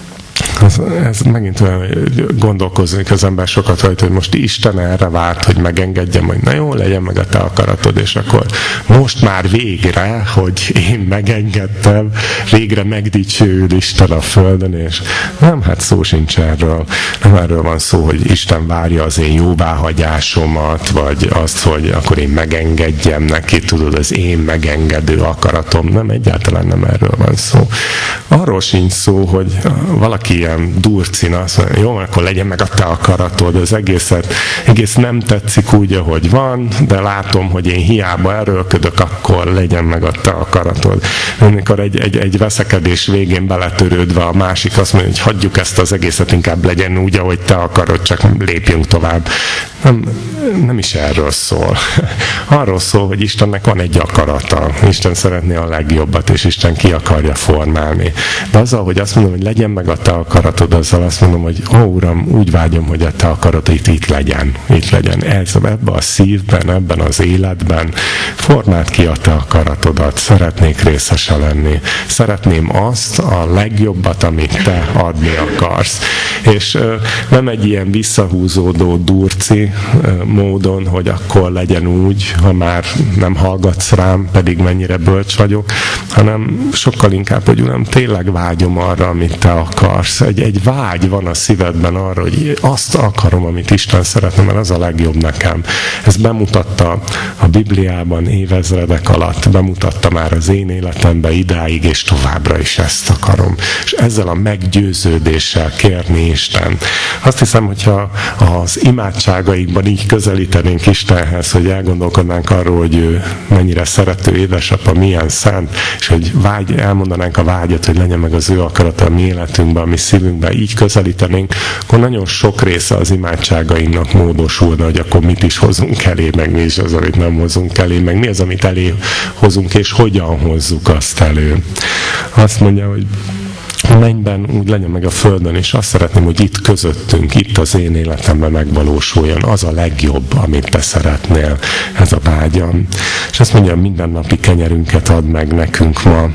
Ez megint olyan, gondolkozik az ember sokat rajta, hogy most Isten erre várt, hogy megengedjem, hogy na jó, legyen meg a te akaratod, és akkor most már végre, hogy én megengedtem, végre megdicsőd Isten a földön, és nem, hát szó sincs erről. Nem erről van szó, hogy Isten várja az én jóváhagyásomat, vagy azt, hogy akkor én megengedjem neki, tudod, az én megengedő akaratom. Nem, egyáltalán nem erről van szó. Arról sincs szó, hogy valaki ilyen durcina, azt mondja, jó, akkor legyen meg a te akaratod, az egész nem tetszik úgy, ahogy van, de látom, hogy én hiába erőlködök, akkor legyen meg a te akaratod. Amikor egy veszekedés végén beletörődve a másik azt mondja, hogy hagyjuk ezt az egészet, inkább legyen úgy, ahogy te akarod, csak lépjünk tovább. Nem is erről szól. Arról szól, hogy Istennek van egy akarata. Isten szeretné a legjobbat, és Isten ki akarja formálni. De azzal, hogy azt mondom, hogy legyen meg a te akaratod, azzal azt mondom, hogy ó, Uram, úgy vágyom, hogy a te akaratod itt legyen. Itt legyen. Ebben a szívben, ebben az életben formáld ki a te akaratodat. Szeretnék részese lenni. Szeretném azt a legjobbat, amit te adni akarsz. És nem egy ilyen visszahúzódó durci módon, hogy akkor legyen úgy, ha már nem hallgatsz rám, pedig mennyire bölcs vagyok, hanem sokkal inkább, hogy Uram, tényleg vágyom arra, amit te akarsz. Egy vágy van a szívedben arra, hogy azt akarom, amit Isten szeretne, mert az a legjobb nekem. Ezt bemutatta a Bibliában évezredek alatt, bemutatta már az én életemben idáig, és továbbra is ezt akarom. És ezzel a meggyőződéssel kérni Isten. Azt hiszem, hogyha az imádságaikban így közelítenénk Istenhez, hogy elgondolkodnánk arról, hogy ő mennyire szerető édesapa, milyen szent, és hogy elmondanánk a vágyat, hogy legyen meg az ő akarata a mi életünkben, a mi szívünkben, így közelítenénk, akkor nagyon sok része az imádságainknak módosulna, hogy akkor mit is hozunk elé, meg mi is az, amit nem hozunk elé, meg mi az, amit elé hozunk, és hogyan hozzuk azt elő. Azt mondja, hogy a mennyben úgy legyen meg a földön, és azt szeretném, hogy itt közöttünk, itt az én életemben megvalósuljon az a legjobb, amit te szeretnél, ez a vágyam. És azt mondja, mindennapi kenyerünket add meg nekünk ma.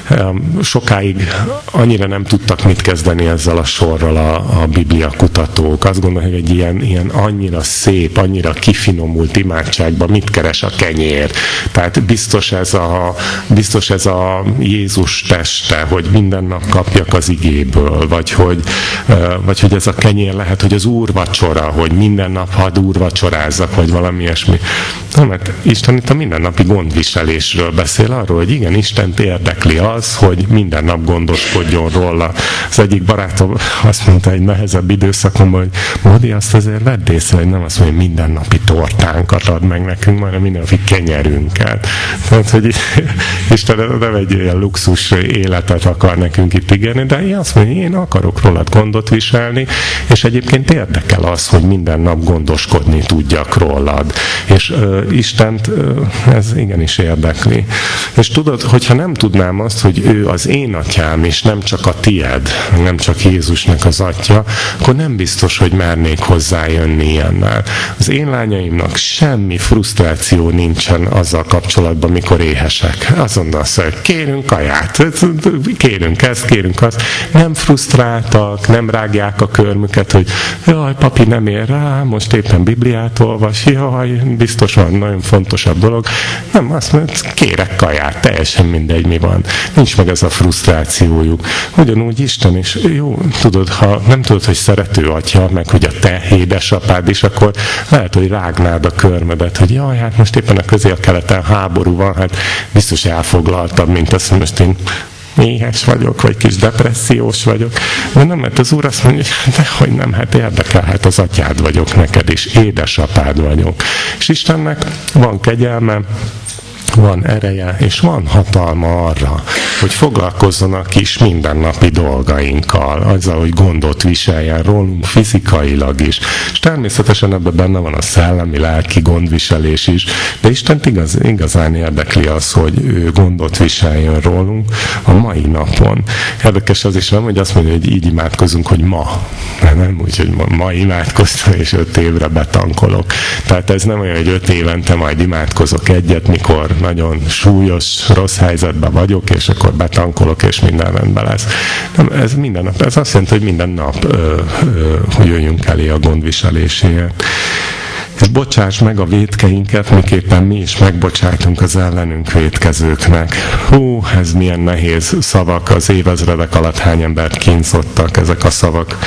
Sokáig annyira nem tudtak mit kezdeni ezzel a sorral a Biblia kutatók. Azt gondolják, hogy egy ilyen annyira szép, annyira kifinomult imádságban mit keres a kenyér. Tehát biztos ez a Jézus teste, hogy minden nap kapjak az igéből, vagy hogy ez a kenyér lehet, hogy az úrvacsora, hogy minden nap hadd úrvacsorázzak, vagy valami ilyesmi. Nem, mert Isten itt a mindennapi gondviselésről beszél, arról, hogy igen, Istent érdekli az, hogy minden nap gondoskodjon róla. Az egyik barátom azt mondta egy nehezebb időszakomban, hogy Módi, azt azért vedd észre, hogy nem azt mondja, hogy mindennapi tortánkat ad meg nekünk, hanem mindennapi kenyerünket. Tehát, hogy Isten nem egy ilyen luxus életet akar nekünk itt ígérni, de én azt mondja, én akarok rólad gondot viselni, és egyébként érdekel az, hogy minden nap gondoskodni tudjak rólad. És Istent ez igenis érdekli. És tudod, hogyha nem tudnám azt, hogy ő az én atyám, és nem csak a tied, nem csak Jézusnak az atya, akkor nem biztos, hogy mernék hozzájönni ilyennel. Az én lányaimnak semmi frusztráció nincsen azzal kapcsolatban, mikor éhesek. Azonnal szól, kérünk kaját, kérünk ezt, kérünk azt. Nem frusztráltak, nem rágják a körmüket, hogy jaj, papi nem ér rá, most éppen Bibliát olvas, jaj, biztos van nagyon fontosabb dolog. Nem, azt mondja, kérek kaját, teljesen mindegy, mi van. Nincs meg ez a frusztrációjuk. Ugyanúgy Isten is, jó, tudod, ha nem tudod, hogy szerető atya, meg hogy a te édesapád is, akkor lehet, hogy rágnád a körmödet, hogy jaj, hát most éppen a Közép-Keleten háború van, hát biztos elfoglaltabb, mint azt, hogy most én éhes vagyok, vagy kis depressziós vagyok. De nem, mert az Úr azt mondja, hogy nem, hát érdekel, hát az atyád vagyok neked is, édesapád vagyok. És Istennek van kegyelme, van ereje, és van hatalma arra, hogy foglalkozzon a kis mindennapi dolgainkkal, azzal, hogy gondot viseljen rólunk fizikailag is. És természetesen ebben benne van a szellemi, lelki gondviselés is, de Istent igazán érdekli az, hogy ő gondot viseljen rólunk a mai napon. Érdekes az is, nem, hogy azt mondja, hogy így imádkozunk, hogy ma. Nem úgy, hogy ma imádkoztam, és 5 évre betankolok. Tehát ez nem olyan, hogy 5 évente majd imádkozok egyet, mikor nagyon súlyos, rossz helyzetben vagyok, és akkor betankolok, és minden rendben lesz. Nem, ez minden nap. Ez azt jelenti, hogy minden nap hogy jöjjünk elé a gondviseléséért. És bocsáss meg a vétkeinket, miképpen mi is megbocsájtunk az ellenünk vétkezőknek. Hú, ez milyen nehéz szavak, az évezredek alatt hány embert kínzottak ezek a szavak.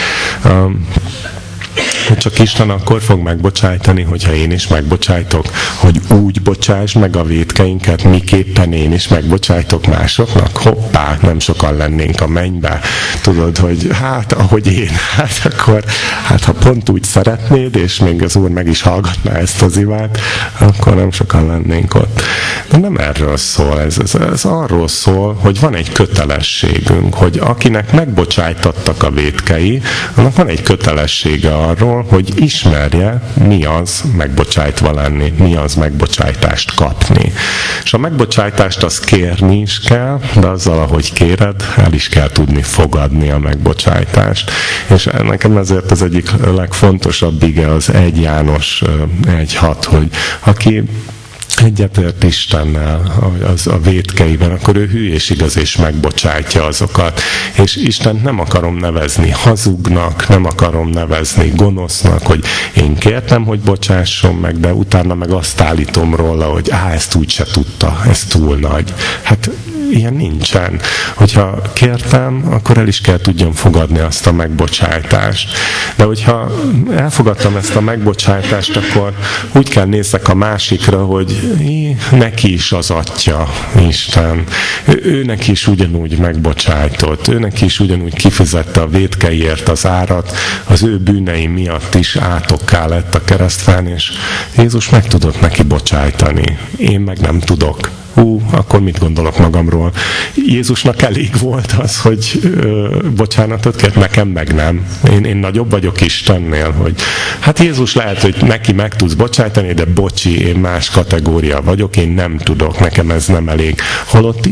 Hogy csak Isten akkor fog megbocsájtani, hogyha én is megbocsájtok, hogy úgy bocsáss meg a vétkeinket, miképpen én is megbocsájtok másoknak. Hoppá, nem sokan lennénk a mennybe. Tudod, hogy hát ahogy én, hát akkor, hát ha pont úgy szeretnéd, és még az Úr meg is hallgatná ezt az imát, akkor nem sokan lennénk ott. De nem erről szól, ez arról szól, hogy van egy kötelességünk, hogy akinek megbocsájtattak a vétkei, annak van egy kötelessége arról, hogy ismerje, mi az megbocsájtva lenni, mi az megbocsájtást kapni. És a megbocsájtást azt kérni is kell, de azzal, ahogy kéred, el is kell tudni fogadni a megbocsájtást. És nekem ezért az egyik legfontosabb ige az 1 János 1:6, hogy aki egyetért Istennel az a vétkeiben, akkor ő hű és igaz, és megbocsátja azokat. És Istent nem akarom nevezni hazugnak, nem akarom nevezni gonosznak, hogy én kértem, hogy bocsásson meg, de utána meg azt állítom róla, hogy ezt úgy se tudta, ez túl nagy. Hát ilyen nincsen. Hogyha kértem, akkor el is kell tudjam fogadni azt a megbocsájtást. De hogyha elfogadtam ezt a megbocsájtást, akkor úgy kell nézzek a másikra, hogy neki is az Atya, Isten. Őnek is ugyanúgy megbocsájtott. Őnek is ugyanúgy kifizette a vétkeiért az árat, az ő bűnei miatt is átokká lett a keresztfán, és Jézus meg tudott neki bocsájtani. Én meg nem tudok. Akkor mit gondolok magamról? Jézusnak elég volt az, hogy bocsánatot kért, nekem meg nem. Én nagyobb vagyok Istennél, hogy hát Jézus lehet, hogy neki meg tudsz bocsájtani, de bocsi, én más kategória vagyok, én nem tudok, nekem ez nem elég. Holott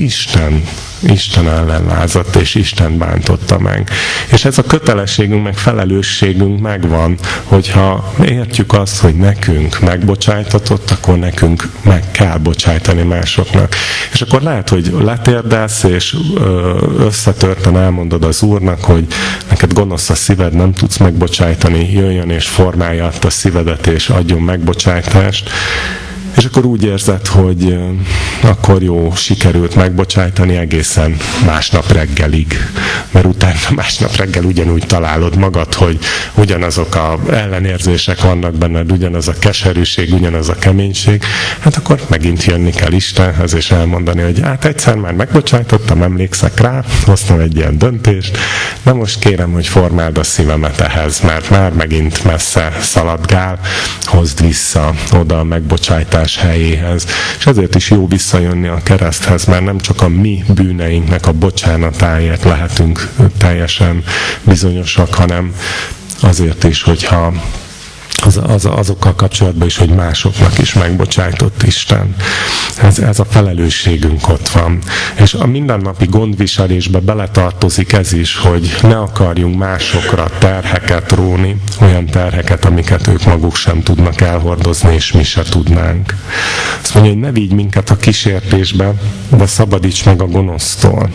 Isten ellen lázadt, és Isten bántotta meg. És ez a kötelességünk, meg felelősségünk megvan, hogyha értjük azt, hogy nekünk megbocsájtatott, akkor nekünk meg kell bocsájtani másoknak. És akkor lehet, hogy letérdelsz, és összetörten elmondod az Úrnak, hogy neked gonosz a szíved, nem tudsz megbocsájtani, jöjjön és formálja át a szívedet, és adjon megbocsájtást. És akkor úgy érzed, hogy akkor jó, sikerült megbocsájtani egészen másnap reggelig. Mert utána másnap reggel ugyanúgy találod magad, hogy ugyanazok az ellenérzések vannak benned, ugyanaz a keserűség, ugyanaz a keménység. Hát akkor megint jönni kell Istenhez, és elmondani, hogy hát egyszer már megbocsájtottam, emlékszek rá, hoztam egy ilyen döntést, de most kérem, hogy formáld a szívemet ehhez, mert már megint messze szaladgál, hozd vissza oda a megbocsájtás helyéhez. És ezért is jó visszajönni a kereszthez, mert nem csak a mi bűneinknek a bocsánatáért lehetünk teljesen bizonyosak, hanem azért is, hogyha azokkal kapcsolatban is, hogy másoknak is megbocsájtott Isten. Ez a felelősségünk ott van. És a mindennapi gondviselésbe beletartozik ez is, hogy ne akarjunk másokra terheket róni, olyan terheket, amiket ők maguk sem tudnak elhordozni, és mi se tudnánk. Azt mondja, hogy ne vigy minket a kísértésbe, de szabadíts meg a gonosztól.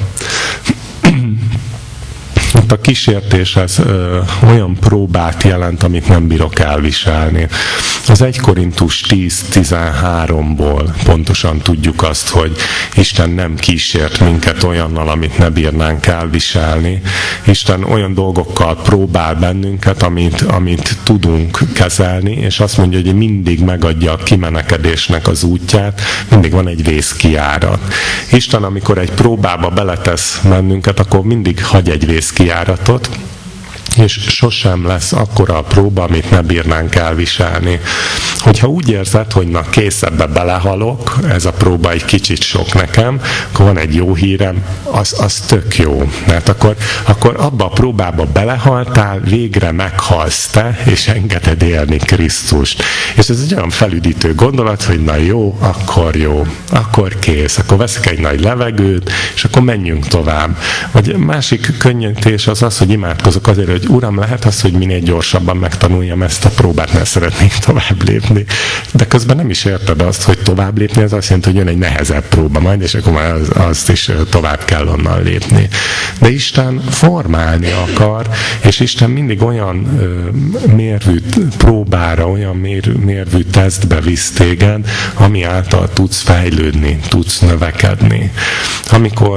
Itt a kísértés ez olyan próbát jelent, amit nem bírok elviselni. Az 1 Korintus 10:13-ból pontosan tudjuk azt, hogy Isten nem kísért minket olyannal, amit ne bírnánk elviselni. Isten olyan dolgokkal próbál bennünket, amit tudunk kezelni, és azt mondja, hogy mindig megadja a kimenekedésnek az útját, mindig van egy vészkijárat. Isten, amikor egy próbába beletesz bennünket, akkor mindig hagy egy vészkijáratot, és sosem lesz akkora a próba, amit ne bírnánk elviselni. Hogyha úgy érzed, hogy na kész, ebbe belehalok, ez a próba egy kicsit sok nekem, akkor van egy jó hírem, az tök jó. Mert akkor abba a próbába belehaltál, végre meghalsz te, és engeded élni Krisztust. És ez egy olyan felüdítő gondolat, hogy na jó, akkor kész, akkor veszek egy nagy levegőt, és akkor menjünk tovább. Vagy másik könnyítés az, hogy imádkozok azért, hogy Uram, lehet az, hogy minél gyorsabban megtanuljam ezt a próbát, mert szeretnék tovább lépni. De közben nem is érted azt, hogy tovább lépni, az azt jelenti, hogy jön egy nehezebb próba majd, és akkor már azt is tovább kell onnan lépni. De Isten formálni akar, és Isten mindig olyan mérvű próbára, olyan mérvű tesztbe visz téged, ami által tudsz fejlődni, tudsz növekedni. Amikor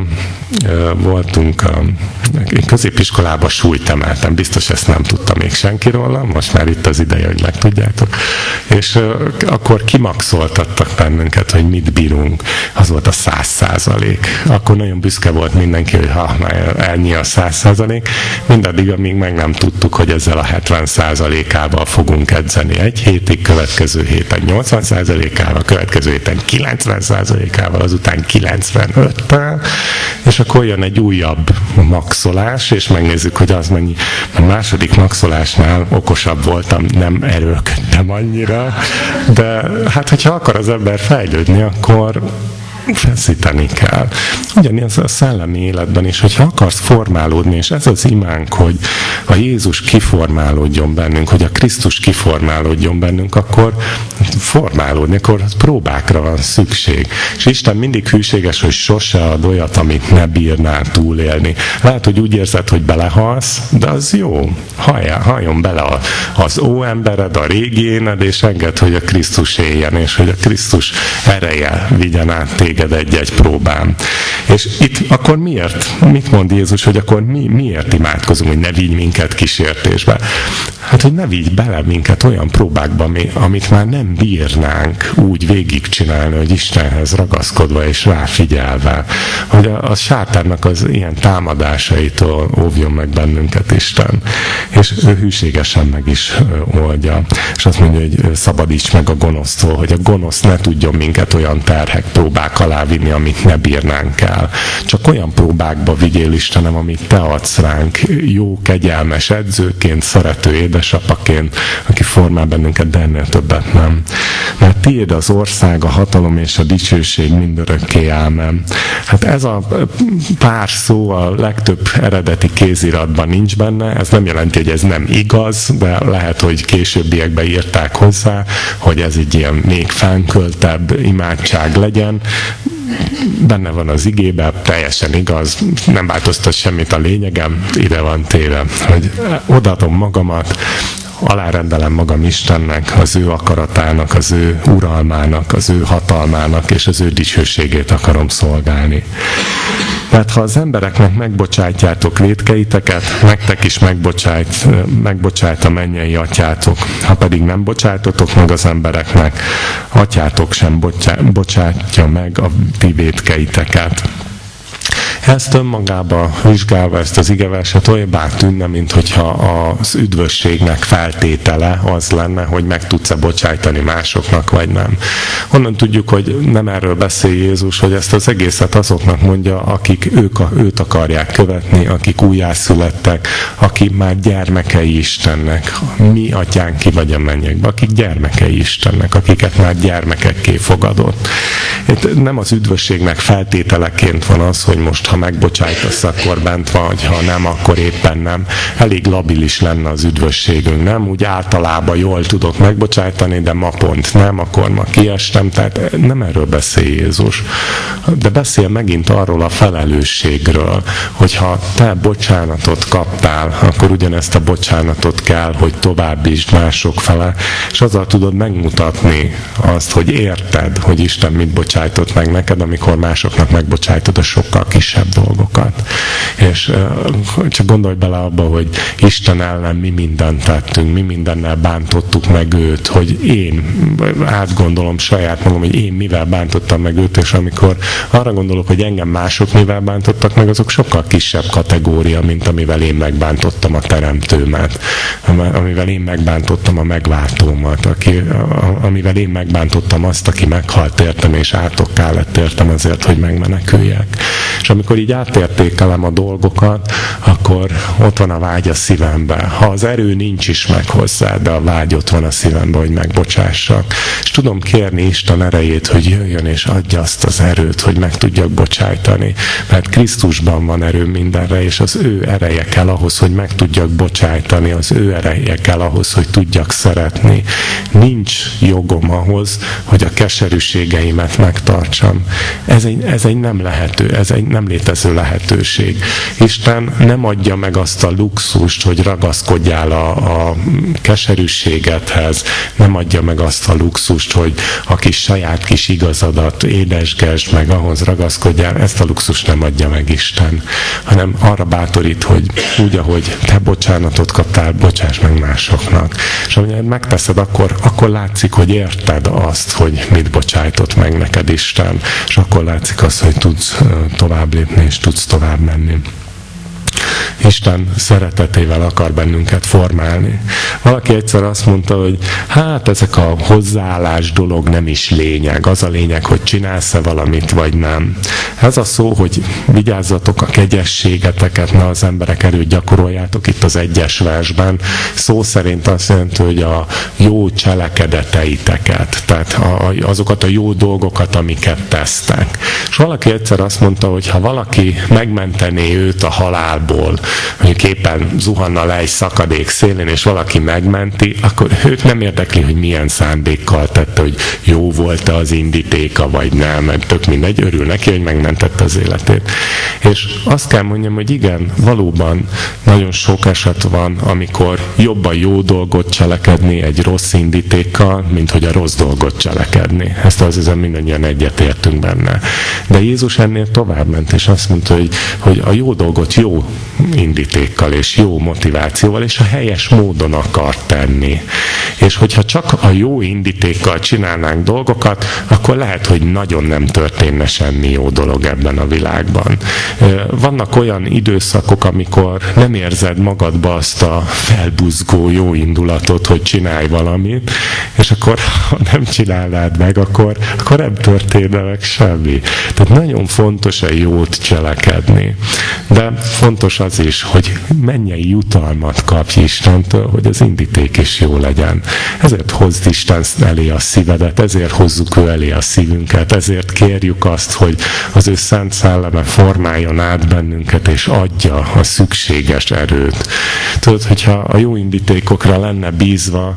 voltunk középiskolában, súlyt emeltem, biztos ezt nem tudta még senki róla, most már itt az ideje, hogy megtudjátok. És akkor kimaxoltattak bennünket, hogy mit bírunk. Az volt a 100%. Akkor nagyon büszke volt mindenki, hogy már ennyi a 100%. Mindaddig, amíg meg nem tudtuk, hogy ezzel a 70%-ával fogunk edzeni egy hétig, következő héten 80%-ával, következő héten 90%-ával, azután 95-tel, és akkor jön egy újabb maxolás, és megnézzük, hogy az mennyi. A második maxolásnál okosabb voltam, nem erőlködtem annyira, de hát, hogyha akar az ember fejlődni, akkor feszíteni kell. Ugyanez a szellemi életben is, hogyha akarsz formálódni, és ez az imánk, hogy a Jézus kiformálódjon bennünk, hogy a Krisztus kiformálódjon bennünk, akkor formálódni, akkor próbákra van szükség. És Isten mindig hűséges, hogy sose ad olyat, amit ne bírnál túlélni. Lehet, hogy úgy érzed, hogy belehalsz, de az jó. Halljon bele az óembered, a régi éned, és engedd, hogy a Krisztus éljen, és hogy a Krisztus ereje vigyen át téged téged egy-egy próbán. És itt akkor mit mond Jézus, hogy akkor miért imádkozunk, hogy ne vigy minket kísértésbe? Hát, hogy ne vigy bele minket olyan próbákba, amit már nem bírnánk úgy végigcsinálni, hogy Istenhez ragaszkodva és ráfigyelve. Hogy a sátánnak az ilyen támadásaitól óvjon meg bennünket Isten. És ő hűségesen meg is oldja. És azt mondja, hogy szabadíts meg a gonosztól, hogy a gonosz ne tudjon minket olyan terhek, próbák alá vinni, amit ne bírnánk el. Csak olyan próbákba vigyél Istenem, amit te adsz ránk, jó, kegyelmes edzőként, szerető édesapaként, aki formál bennünket, de ennél többet nem. Mert tiéd az ország, a hatalom és a dicsőség mindörökké, ámen. Hát ez a pár szó a legtöbb eredeti kéziratban nincs benne, ez nem jelenti, hogy ez nem igaz, de lehet, hogy későbbiekben írták hozzá, hogy ez egy ilyen még fánköltebb imádság legyen. Benne van az igében, teljesen igaz, nem változtat semmit a lényegem, ide van téve, hogy odaadom magamat, alárendelem magam Istennek, az ő akaratának, az ő uralmának, az ő hatalmának, és az ő dicsőségét akarom szolgálni. Mert ha az embereknek megbocsátjátok vétkeiteket, nektek is megbocsájt a mennyei atyátok. Ha pedig nem bocsájtotok meg az embereknek, atyátok sem bocsátja meg a ti vétkeiteket. Ezt önmagába vizsgálva, ezt az igeverset olyanbá tűnne, minthogyha az üdvösségnek feltétele az lenne, hogy meg tudsz-e bocsájtani másoknak, vagy nem. Honnan tudjuk, hogy nem erről beszél Jézus, hogy ezt az egészet azoknak mondja, akik őt akarják követni, akik újjászülettek, akik már gyermekei Istennek. Mi atyánk ki vagy a mennyekben, akik gyermekei Istennek, akiket már gyermekekké fogadott. Itt nem az üdvösségnek feltételeként van az, hogy most ha megbocsájtasz, akkor bent vagy, ha nem, akkor éppen nem. Elég labilis lenne az üdvösségünk, nem? Úgy általában jól tudok megbocsájtani, de ma pont nem, akkor ma kiestem. Tehát nem erről beszél Jézus. De beszél megint arról a felelősségről, hogyha te bocsánatot kaptál, akkor ugyanezt a bocsánatot kell, hogy továbbítsd mások fele, és azzal tudod megmutatni azt, hogy érted, hogy Isten mit bocsájtott meg neked, amikor másoknak megbocsájtod a sokkal kisebb dolgokat. És csak gondolj bele abba, hogy Isten ellen mi mindent tettünk, mi mindennel bántottuk meg őt, hogy én átgondolom saját magam, hogy én mivel bántottam meg őt, és amikor arra gondolok, hogy engem mások mivel bántottak meg, azok sokkal kisebb kategória, mint amivel én megbántottam a teremtőmet, amivel én megbántottam a megváltómat, amivel én megbántottam azt, aki meghalt értem, és átokká lett értem azért, hogy megmeneküljek. És amikor így átértékelem a dolgokat, akkor ott van a vágy a szívemben. Ha az erő nincs is meg hozzá, de a vágy ott van a szívemben, hogy megbocsássak. És tudom kérni Isten erejét, hogy jöjjön és adja azt az erőt, hogy meg tudjak bocsájtani. Mert Krisztusban van erő mindenre, és az ő ereje kell ahhoz, hogy meg tudjak bocsájtani, az ő ereje kell ahhoz, hogy tudjak szeretni. Nincs jogom ahhoz, hogy a keserűségeimet megtartsam. Ez egy nem létező lehetőség. Isten nem adja meg azt a luxust, hogy ragaszkodjál a keserűségedhez, nem adja meg azt a luxust, hogy a kis saját kis igazadat édesgesd meg, ahhoz ragaszkodjál, ezt a luxust nem adja meg Isten, hanem arra bátorít, hogy úgy, ahogy te bocsánatot kaptál, bocsáss meg másoknak. És amikor megteszed, akkor látszik, hogy érted azt, hogy mit bocsájtott meg neked Isten, és akkor látszik azt, hogy tudsz tovább lépni, és tudsz tovább menni. Isten szeretetével akar bennünket formálni. Valaki egyszer azt mondta, hogy hát ezek a hozzáállás dolog nem is lényeg. Az a lényeg, hogy csinálsz-e valamit, vagy nem. Ez a szó, hogy vigyázzatok a kegyességeteket, ne az emberek előtt gyakoroljátok itt az 1. versben. Szó szerint azt jelenti, hogy a jó cselekedeteiteket, tehát azokat a jó dolgokat, amiket tesztek. És valaki egyszer azt mondta, hogy ha valaki megmentené őt a halálból, mondjuk éppen zuhanna le egy szakadék szélén, és valaki megmenti, akkor őt nem érdekli, hogy milyen szándékkal tette, hogy jó volt-e az indítéka, vagy nem, mert tök mindegy, örül neki, hogy megmentette az életét. És azt kell mondjam, hogy igen, valóban nagyon sok eset van, amikor jobb a jó dolgot cselekedni egy rossz indítékkal, mint hogy a rossz dolgot cselekedni. Ezt az hiszem mindannyian egyetértünk benne. De Jézus ennél tovább ment, és azt mondta, hogy a jó dolgot jó indítékkal és jó motivációval és a helyes módon akar tenni. És hogyha csak a jó indítékkal csinálnánk dolgokat, akkor lehet, hogy nagyon nem történne semmi jó dolog ebben a világban. Vannak olyan időszakok, amikor nem érzed magadba azt a felbuzgó jó indulatot, hogy csinálj valamit, és akkor ha nem csinálnád meg, akkor nem történne meg semmi. Tehát nagyon fontos a jót cselekedni. De fontos az is, hogy mennyei jutalmat kapj Istentől, hogy az indíték is jó legyen. Ezért hozd Isten elé a szívedet, ezért hozzuk ő elé a szívünket, ezért kérjük azt, hogy az ő szent szelleme formáljon át bennünket, és adja a szükséges erőt. Tudod, hogyha a jó indítékokra lenne bízva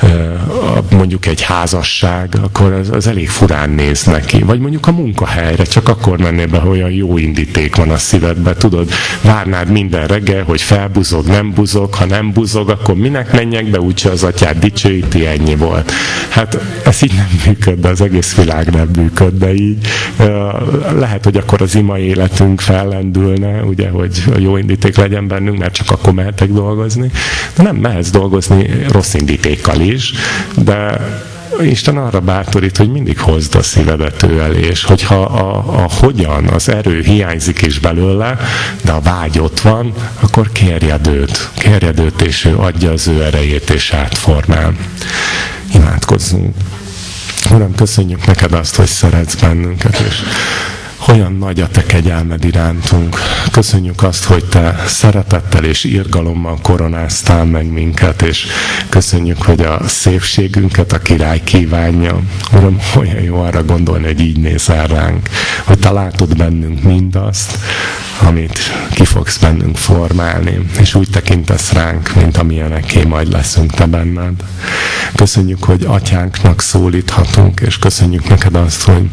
mondjuk egy házasság, akkor az elég furán néz neki. Vagy mondjuk a munkahelyre, csak akkor mennél be, ha olyan jó indíték van a szívedbe. Tudod, várnád minden reggel, hogy felbuzog, nem buzog, ha nem buzog, akkor minek menjek be, úgyse az atyát dicsőíti, ennyi volt. Hát ez így nem működ, de az egész világ nem működ, de így lehet, hogy akkor az ima életünk fellendülne, ugye, hogy a jó indíték legyen bennünk, mert csak akkor mehetek dolgozni. De nem mehetsz dolgozni rossz indítékkal is, de Isten arra bátorít, hogy mindig hozd a szívedet ő elé, és hogyha a hogyan, az erő hiányzik is belőle, de a vágy ott van, akkor kérjed őt, és ő adja az ő erejét, és átformál. Imádkozzunk. Uram, köszönjük neked azt, hogy szeretsz bennünket, és olyan nagy a te kegyelmed irántunk. Köszönjük azt, hogy te szeretettel és irgalommal koronáztál meg minket, és köszönjük, hogy a szépségünket a király kívánja. Uram, olyan jó arra gondolni, hogy így nézel ránk, hogy te látod bennünk mindazt, amit ki fogsz bennünk formálni, és úgy tekintesz ránk, mint amilyeneké majd leszünk te benned. Köszönjük, hogy atyánknak szólíthatunk, és köszönjük neked azt, hogy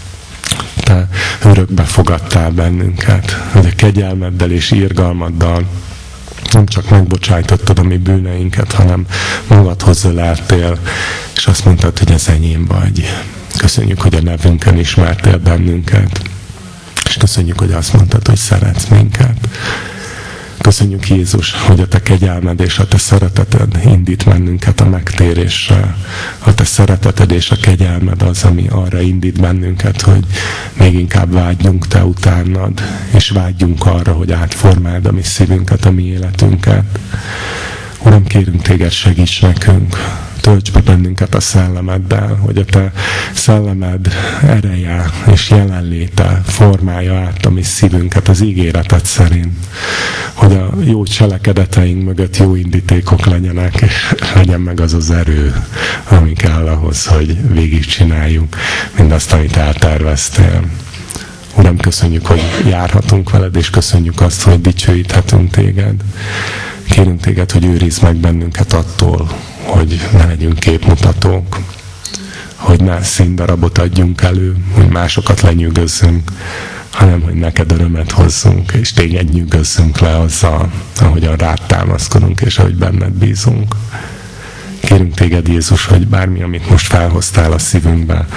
te örökbe fogadtál bennünket, hogy a kegyelmeddel és irgalmaddal nem csak megbocsájtottad a mi bűneinket, hanem magadhoz öleltél, és azt mondtad, hogy az enyém vagy. Köszönjük, hogy a nevünkön ismertél bennünket, és köszönjük, hogy azt mondtad, hogy szeretsz minket. Köszönjük, Jézus, hogy a te kegyelmed és a te szereteted indít bennünket a megtérésre. A te szereteted és a kegyelmed az, ami arra indít bennünket, hogy még inkább vágyjunk te utánad, és vágyjunk arra, hogy átformáld a mi szívünket, a mi életünket. Uram, kérünk téged, segíts nekünk, tölts be bennünket a szellemeddel, hogy a te szellemed ereje és jelenléte formálja át a mi szívünket az ígéreted szerint, hogy a jó cselekedeteink mögött jó indítékok legyenek, és legyen meg az az erő, ami kell ahhoz, hogy végigcsináljuk mindazt, amit elterveztél. Uram, köszönjük, hogy járhatunk veled, és köszönjük azt, hogy dicsőíthetünk téged. Kérünk téged, hogy őrizd meg bennünket attól, hogy ne legyünk képmutatók, hogy ne színdarabot adjunk elő, hogy másokat lenyűgözzünk, hanem hogy neked örömet hozzunk, és téged nyűgözzünk le azzal, ahogyan rád támaszkodunk, és ahogy benned bízunk. Kérünk téged, Jézus, hogy bármi, amit most felhoztál a szívünkbe,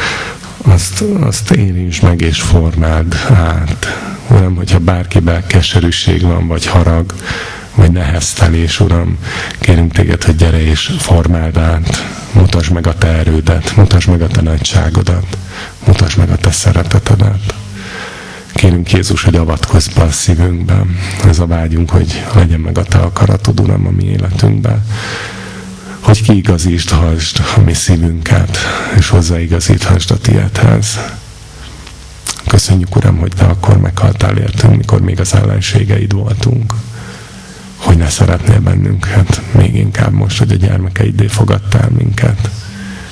azt érintsd meg és formáld át. Uram, hogyha bárkiben keserűség van, vagy harag, vagy neheztelés, Uram, kérünk téged, hogy gyere és formáld át, mutasd meg a te erődet, mutasd meg a te nagyságodat, mutasd meg a te szeretetedet. Kérünk, Jézus, hogy avatkozz be a szívünkben. Ez a vágyunk, hogy legyen meg a te akaratod, Uram, a mi életünkben. Hogy kiigazíthasd a mi szívünket, és hozzáigazíthasd a tiédhez. Köszönjük, Uram, hogy te akkor meghaltál értünk, mikor még az ellenségeid voltunk. Hogy ne szeretnél bennünket, még inkább most, hogy a gyermekeiddé fogadtál minket.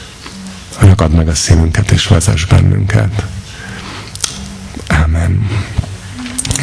Ragad meg a szívünket, és vezess bennünket. Amen.